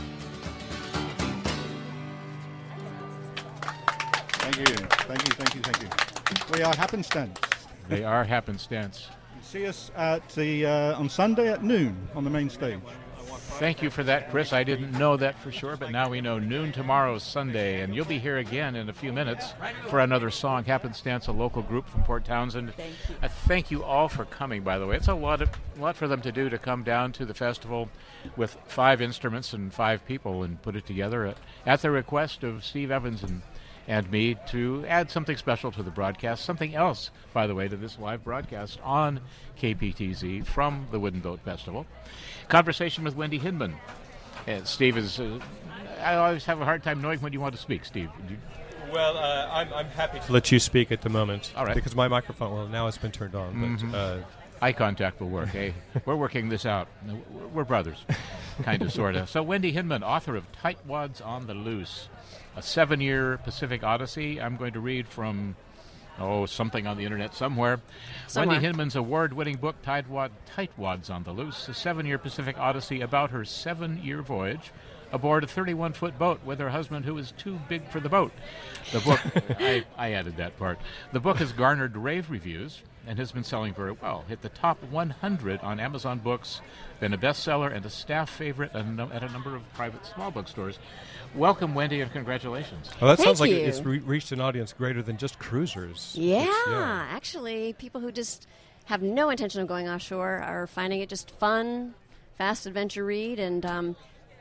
Thank you, thank you, thank you, thank you. We are happenstance. They are happenstance. See us at the uh, on Sunday at noon on the main stage. Thank you for that, Chris. I didn't know that for sure, but now we know noon tomorrow, Sunday, and you'll be here again in a few minutes for another song. Happenstance, a local group from Port Townsend. Thank you. I thank you all for coming, by the way. It's a lot of lot for them to do to come down to the festival with five instruments and five people and put it together at, at the request of Steve Evans and and me to add something special to the broadcast, something else, by the way, to this live broadcast on K P T Z from the Wooden Boat Festival. Conversation with Wendy Hinman. And Steve is, uh, I always have a hard time knowing when you want to speak, Steve. You, Well, uh, I'm, I'm happy to let you speak at the moment. All right. Because my microphone, well, now it's been turned on. Mm-hmm. But uh, eye contact will work, eh? We're working this out. We're brothers, kind of, sort of. So Wendy Hinman, author of Tightwads on the Loose, a seven-year Pacific Odyssey. I'm going to read from, oh, something on the internet somewhere. Somewhere. Wendy Hinman's award-winning book, Tightwad, Tightwads on the Loose, a seven-year Pacific Odyssey about her seven-year voyage aboard a thirty-one foot boat with her husband who is too big for the boat. The book, I, I added that part. The book has garnered rave reviews and has been selling very well. Hit the top one hundred on Amazon Books, been a bestseller and a staff favorite at a, num- at a number of private small bookstores. Welcome, Wendy, and congratulations. well, that Thank sounds like you. it's re- reached an audience greater than just cruisers. Yeah, It's- actually, people who just have no intention of going offshore are finding it just fun, fast adventure read, and um,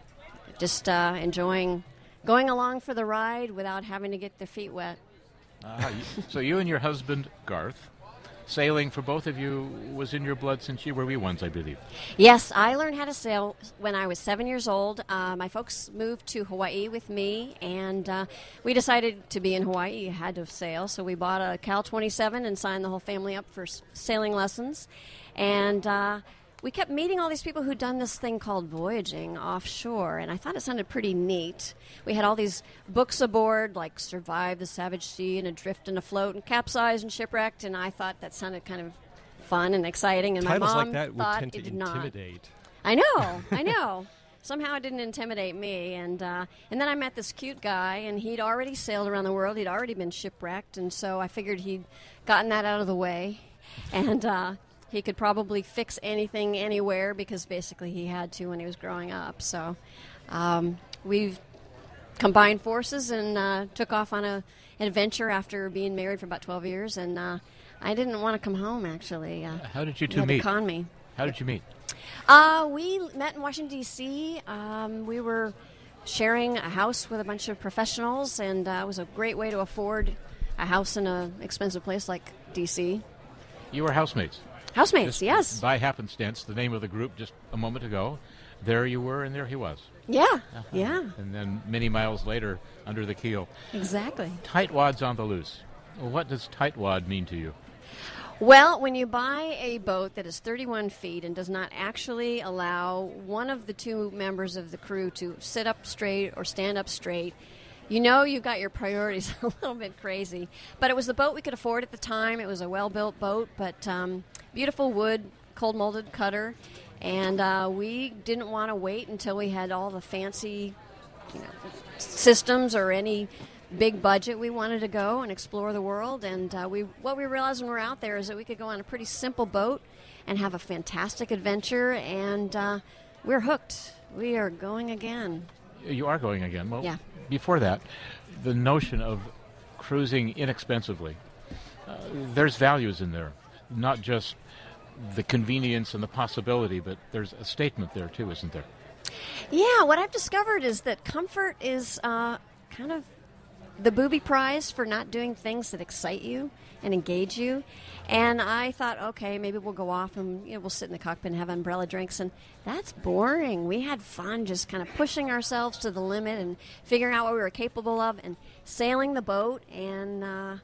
just uh, enjoying going along for the ride without having to get their feet wet. Uh, you, so you and your husband, Garth, sailing for both of you was in your blood since you were wee ones, I believe. Yes, I learned how to sail when I was seven years old. Uh, my folks moved to Hawaii with me, and uh, we decided to be in Hawaii. You had to sail, so we bought a Cal twenty-seven and signed the whole family up for s- sailing lessons. And uh, we kept meeting all these people who'd done this thing called voyaging offshore, and I thought it sounded pretty neat. We had all these books aboard, like Survive the Savage Sea and Adrift and Afloat and Capsized and Shipwrecked, and I thought that sounded kind of fun and exciting, and Titles my mom like that would thought tend it to did not. intimidate. I know, I know. Somehow it didn't intimidate me, and uh, and then I met this cute guy, and he'd already sailed around the world. He'd already been shipwrecked, and so I figured he'd gotten that out of the way, and uh, he could probably fix anything anywhere because basically he had to when he was growing up. So um, we've combined forces and uh, took off on a, an adventure after being married for about twelve years, and uh, I didn't want to come home, actually. Uh, How did you he two had to meet? con me. How did you meet? Uh, we met in Washington, D C Um, we were sharing a house with a bunch of professionals, and uh, it was a great way to afford a house in an expensive place like D C You were housemates. Housemates, Just yes. By happenstance, the name of the group just a moment ago. There you were, and there he was. Yeah, Uh-huh. yeah, And then many miles later, under the keel. exactly. Tightwads on the loose. Well, what does tightwad mean to you? Well, when you buy a boat that is thirty-one feet and does not actually allow one of the two members of the crew to sit up straight or stand up straight, you know you've got your priorities a little bit crazy. But it was the boat we could afford at the time. It was a well-built boat, but um, beautiful wood, cold-molded cutter. And uh, we didn't want to wait until we had all the fancy you know, systems or any big budget. We wanted to go and explore the world, and uh, we what we realized when we were out there is that we could go on a pretty simple boat and have a fantastic adventure, and uh, we're hooked. We are going again. You are going again. Well, Yeah. before that, the notion of cruising inexpensively, uh, there's values in there, not just the convenience and the possibility, but there's a statement there too, isn't there? Yeah, what I've discovered is that comfort is uh, kind of the booby prize for not doing things that excite you and engage you. And I thought, okay, maybe we'll go off and you know, we'll sit in the cockpit and have umbrella drinks. And that's boring. We had fun just kind of pushing ourselves to the limit and figuring out what we were capable of and sailing the boat and uh,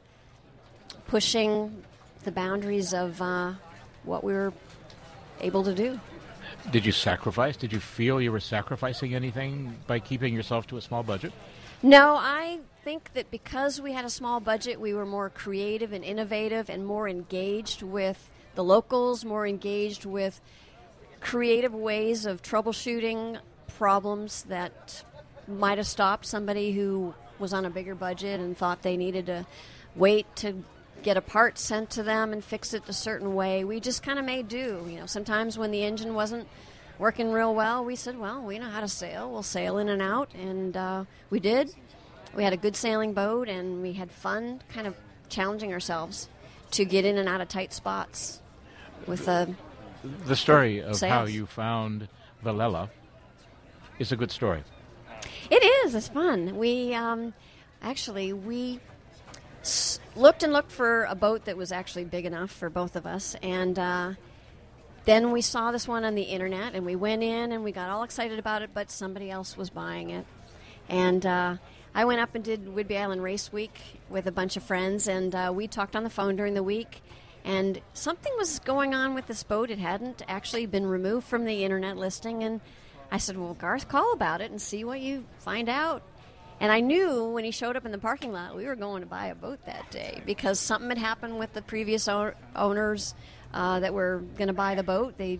pushing the boundaries of uh, what we were able to do. Did you sacrifice? Did you feel you were sacrificing anything by keeping yourself to a small budget? No, I think that because we had a small budget, we were more creative and innovative and more engaged with the locals, more engaged with creative ways of troubleshooting problems that might have stopped somebody who was on a bigger budget and thought they needed to wait to get a part sent to them and fix it a certain way. We just kind of made do. You know, sometimes when the engine wasn't working real well, we said, well, we know how to sail. We'll sail in and out, and uh, we did. We had a good sailing boat, and we had fun kind of challenging ourselves to get in and out of tight spots with a The story of sails. how you found Velella is a good story. It is. It's fun. We um, actually we s- looked and looked for a boat that was actually big enough for both of us, and uh, then we saw this one on the internet, and we went in and we got all excited about it, but somebody else was buying it, and uh, I went up and did Whidbey Island Race Week with a bunch of friends, and uh, we talked on the phone during the week. And something was going on with this boat. It hadn't actually been removed from the internet listing. And I said, well, Garth, call about it and see what you find out. And I knew when he showed up in the parking lot, we were going to buy a boat that day because something had happened with the previous o- owners uh, that were going to buy the boat. They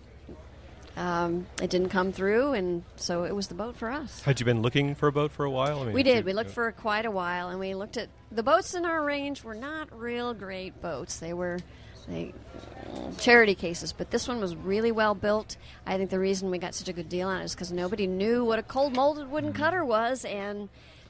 um, it didn't come through, and so it was the boat for us. Had you been looking for a boat for a while? I mean, We did. you- We looked uh, for quite a while, and we looked at the boats in our range were not real great boats. They were they, charity cases, but this one was really well built. I think the reason we got such a good deal on it is because nobody knew what a cold molded wooden cutter was, and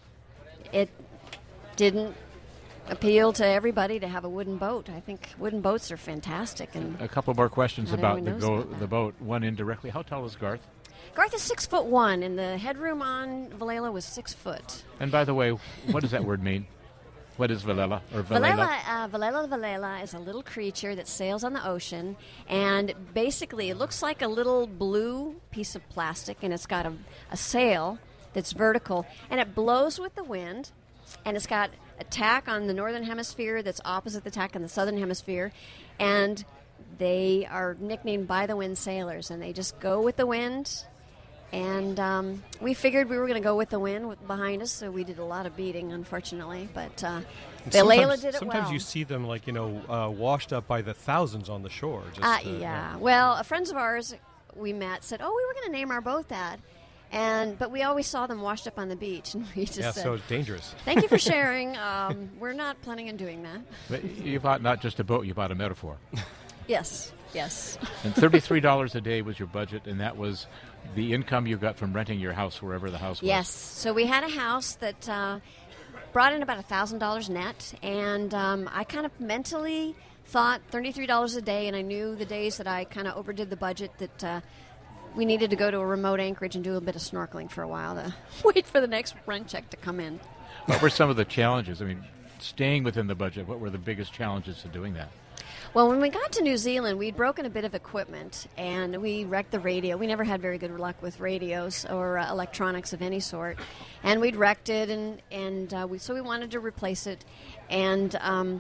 it didn't appeal to everybody to have a wooden boat. I think wooden boats are fantastic. And A couple more questions Not about the everyone knows go, about that. the boat. One indirectly. How tall is Garth? Garth is six foot one, and the headroom on Velella was six foot. And by the way, what does that word mean? What is Velella or Velella? Velella, uh, Velella Velella is a little creature that sails on the ocean, and basically it looks like a little blue piece of plastic, and it's got a, a sail that's vertical, and it blows with the wind, and it's got a tack on the northern hemisphere that's opposite the tack on the southern hemisphere, and they are nicknamed by the wind sailors, and they just go with the wind. And um, we figured we were going to go with the wind with- behind us, so we did a lot of beating, unfortunately. But uh, and Velella sometimes- did it Sometimes well. you see them, like, you know, uh, washed up by the thousands on the shore. Just, Uh, uh, yeah. Well, uh, friends of ours we met said, "Oh, we were going to name our boat that," and but we always saw them washed up on the beach, and we just Yeah, said, so it's dangerous. "Thank you for sharing. Um, we're not planning on doing that." But you bought not just a boat, you bought a metaphor. Yes. Yes. And thirty-three dollars a day was your budget, and that was the income you got from renting your house wherever the house was. Yes. So we had a house that uh, brought in about one thousand dollars net, and um, I kind of mentally thought thirty-three dollars a day, and I knew the days that I kind of overdid the budget that uh, we needed to go to a remote anchorage and do a bit of snorkeling for a while to wait for the next rent check to come in. What were some of the challenges? I mean, staying within the budget, what were the biggest challenges to doing that? Well, when we got to New Zealand, we'd broken a bit of equipment, and we wrecked the radio. We never had very good luck with radios or uh, electronics of any sort, and we'd wrecked it, and and uh, we so we wanted to replace it, and um,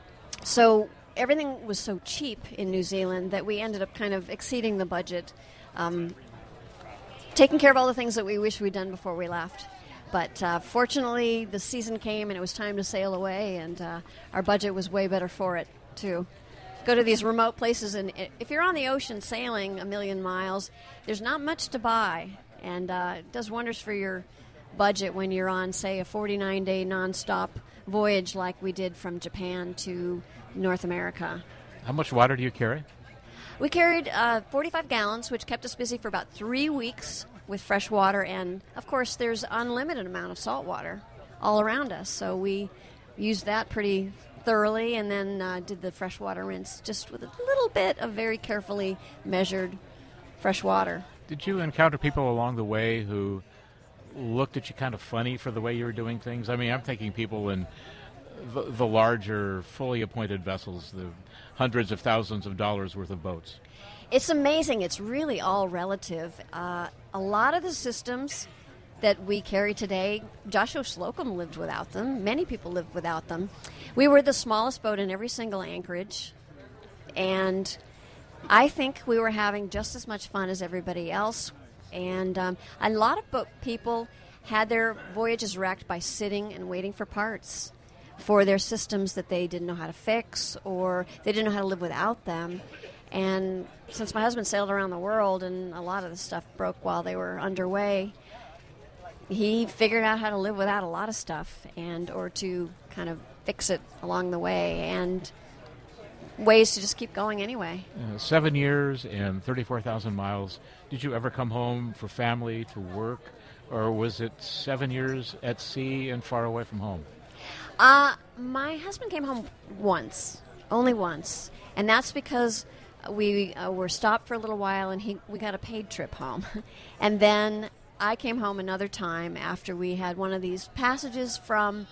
so everything was so cheap in New Zealand that we ended up kind of exceeding the budget, um, taking care of all the things that we wish we'd done before we left. But uh, fortunately, the season came, and it was time to sail away, and uh, our budget was way better for it too. Go to these remote places, and if you're on the ocean sailing a million miles, there's not much to buy, and uh, it does wonders for your budget when you're on, say, a forty-nine day nonstop voyage like we did from Japan to North America. How much water do you carry? We carried uh, forty-five gallons, which kept us busy for about three weeks with fresh water, and of course there's unlimited amount of salt water all around us, so we used that pretty thoroughly, and then uh, did the freshwater rinse just with a little bit of very carefully measured fresh water. Did you encounter people along the way who looked at you kind of funny for the way you were doing things? I mean, I'm thinking people in the, the larger, fully appointed vessels, the hundreds of thousands of dollars worth of boats. It's amazing. It's really all relative. Uh, a lot of the systems that we carry today, Joshua Slocum lived without them. Many people lived without them. We were the smallest boat in every single anchorage, and I think we were having just as much fun as everybody else. And um, a lot of boat people had their voyages wrecked by sitting and waiting for parts for their systems that they didn't know how to fix, or they didn't know how to live without them. And since my husband sailed around the world and a lot of the stuff broke while they were underway, he figured out how to live without a lot of stuff, and or to kind of fix it along the way, and ways to just keep going anyway. Uh, seven years and thirty-four thousand miles. Did you ever come home for family, to work, or was it seven years at sea and far away from home? Uh, my husband came home once, only once, and that's because we uh, were stopped for a little while, and he we got a paid trip home. And then I came home another time after we had one of these passages from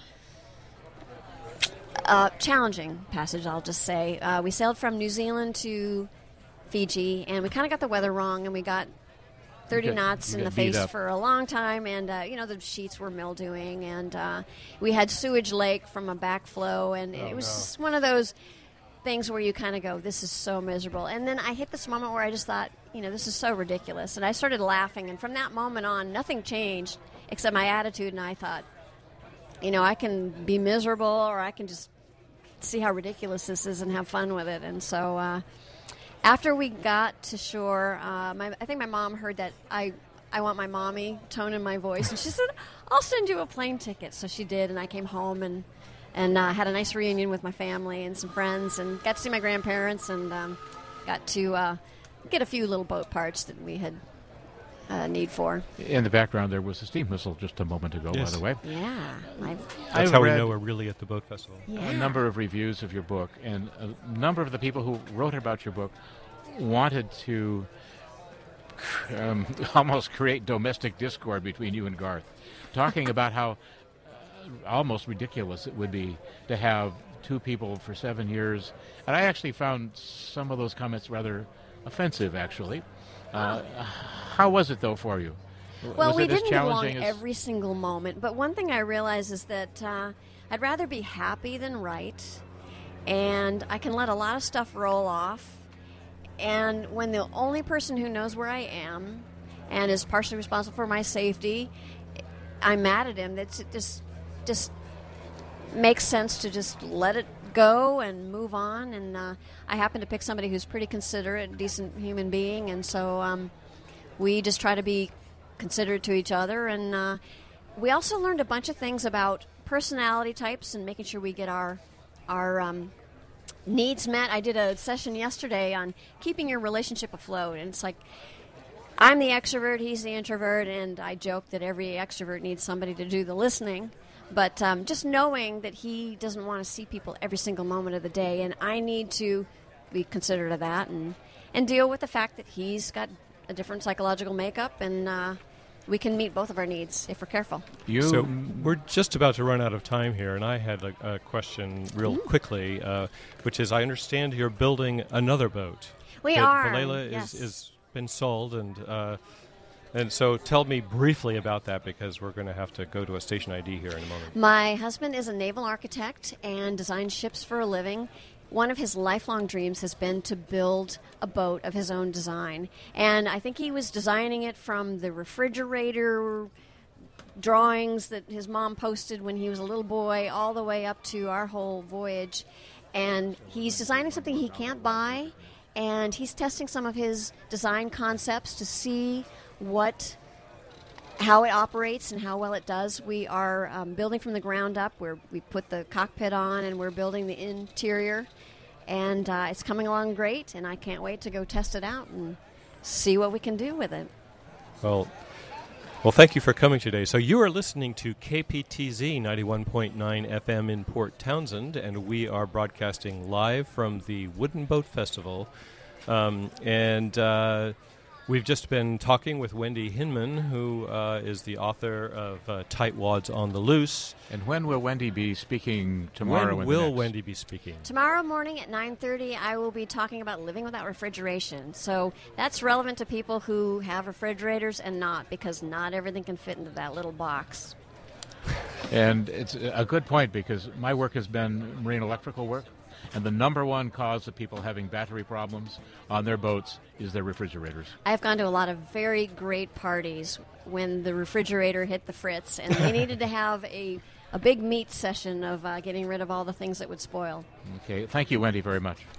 uh, challenging passage, I'll just say. Uh, we sailed from New Zealand to Fiji, and we kind of got the weather wrong, and we got thirty You got- knots you in got the beat face up. for a long time, and uh, you know, the sheets were mildewing, and uh, we had sewage lake from a backflow, and Oh, it was no. just one of those things where you kind of go, this is so miserable. And then I hit this moment where I just thought, you know, this is so ridiculous, and I started laughing, and from that moment on, nothing changed except my attitude, and I thought, you know, I can be miserable, or I can just see how ridiculous this is and have fun with it. And so uh, after we got to shore, uh, my, I think my mom heard that I I want my mommy tone in my voice, and she said, I'll send you a plane ticket. So she did, and I came home and and uh, had a nice reunion with my family and some friends, and got to see my grandparents, and um, got to uh, get a few little boat parts that we had uh, need for. In the background, there was a steam whistle just a moment ago, Yes. by the way. Yeah. I've, That's I've how we read know we're really at the boat festival. a yeah. number of reviews of your book, and a number of the people who wrote about your book wanted to um, almost create domestic discord between you and Garth, talking about how uh, almost ridiculous it would be to have two people for seven years. And I actually found some of those comments rather offensive, actually. Uh, how was it, though, for you? W- Well, was we it as didn't get along challenging as every single moment, but one thing I realize is that uh, I'd rather be happy than right, and I can let a lot of stuff roll off. And when the only person who knows where I am and is partially responsible for my safety, I'm mad at him. That's it just just makes sense to just let it go and move on. And uh, I happen to pick somebody who's pretty considerate, decent human being, and so um, we just try to be considerate to each other. And uh, we also learned a bunch of things about personality types and making sure we get our our um, needs met. I did a session yesterday on keeping your relationship afloat, and it's like I'm the extrovert, he's the introvert, and I joke that every extrovert needs somebody to do the listening. But um, just knowing that he doesn't want to see people every single moment of the day, and I need to be considerate of that, and, and deal with the fact that he's got a different psychological makeup, and uh, we can meet both of our needs if we're careful. you? So we're just about to run out of time here, and I had a, a question real quickly, uh, which is I understand you're building another boat. We that are, Valela yes. is, is been sold, and uh, and so tell me briefly about that, because we're going to have to go to a station I D here in a moment. My husband is a naval architect and designs ships for a living. One of his lifelong dreams has been to build a boat of his own design. And I think he was designing it from the refrigerator drawings that his mom posted when he was a little boy all the way up to our whole voyage. And he's designing something he can't buy, and he's testing some of his design concepts to see what how it operates and how well it does. We are um, building from the ground up. Where we put the cockpit on, and we're building the interior, and uh, it's coming along great. And I can't wait to go test it out and see what we can do with it. Well, well, thank you for coming today. So you are listening to K P T Z ninety-one point nine F M in Port Townsend, and we are broadcasting live from the Wooden Boat Festival. Um, and uh, We've just been talking with Wendy Hinman, who uh, is the author of uh, Tightwads on the Loose. And when will Wendy be speaking tomorrow? When in will the next? Wendy be speaking? Tomorrow morning at nine thirty, I will be talking about living without refrigeration. So that's relevant to people who have refrigerators and not, because not everything can fit into that little box. And it's a good point, because my work has been marine electrical work, and the number one cause of people having battery problems on their boats is their refrigerators. I've gone to a lot of very great parties when the refrigerator hit the fritz, and they needed to have a, a big meat session of uh, getting rid of all the things that would spoil. Okay, thank you, Wendy, very much.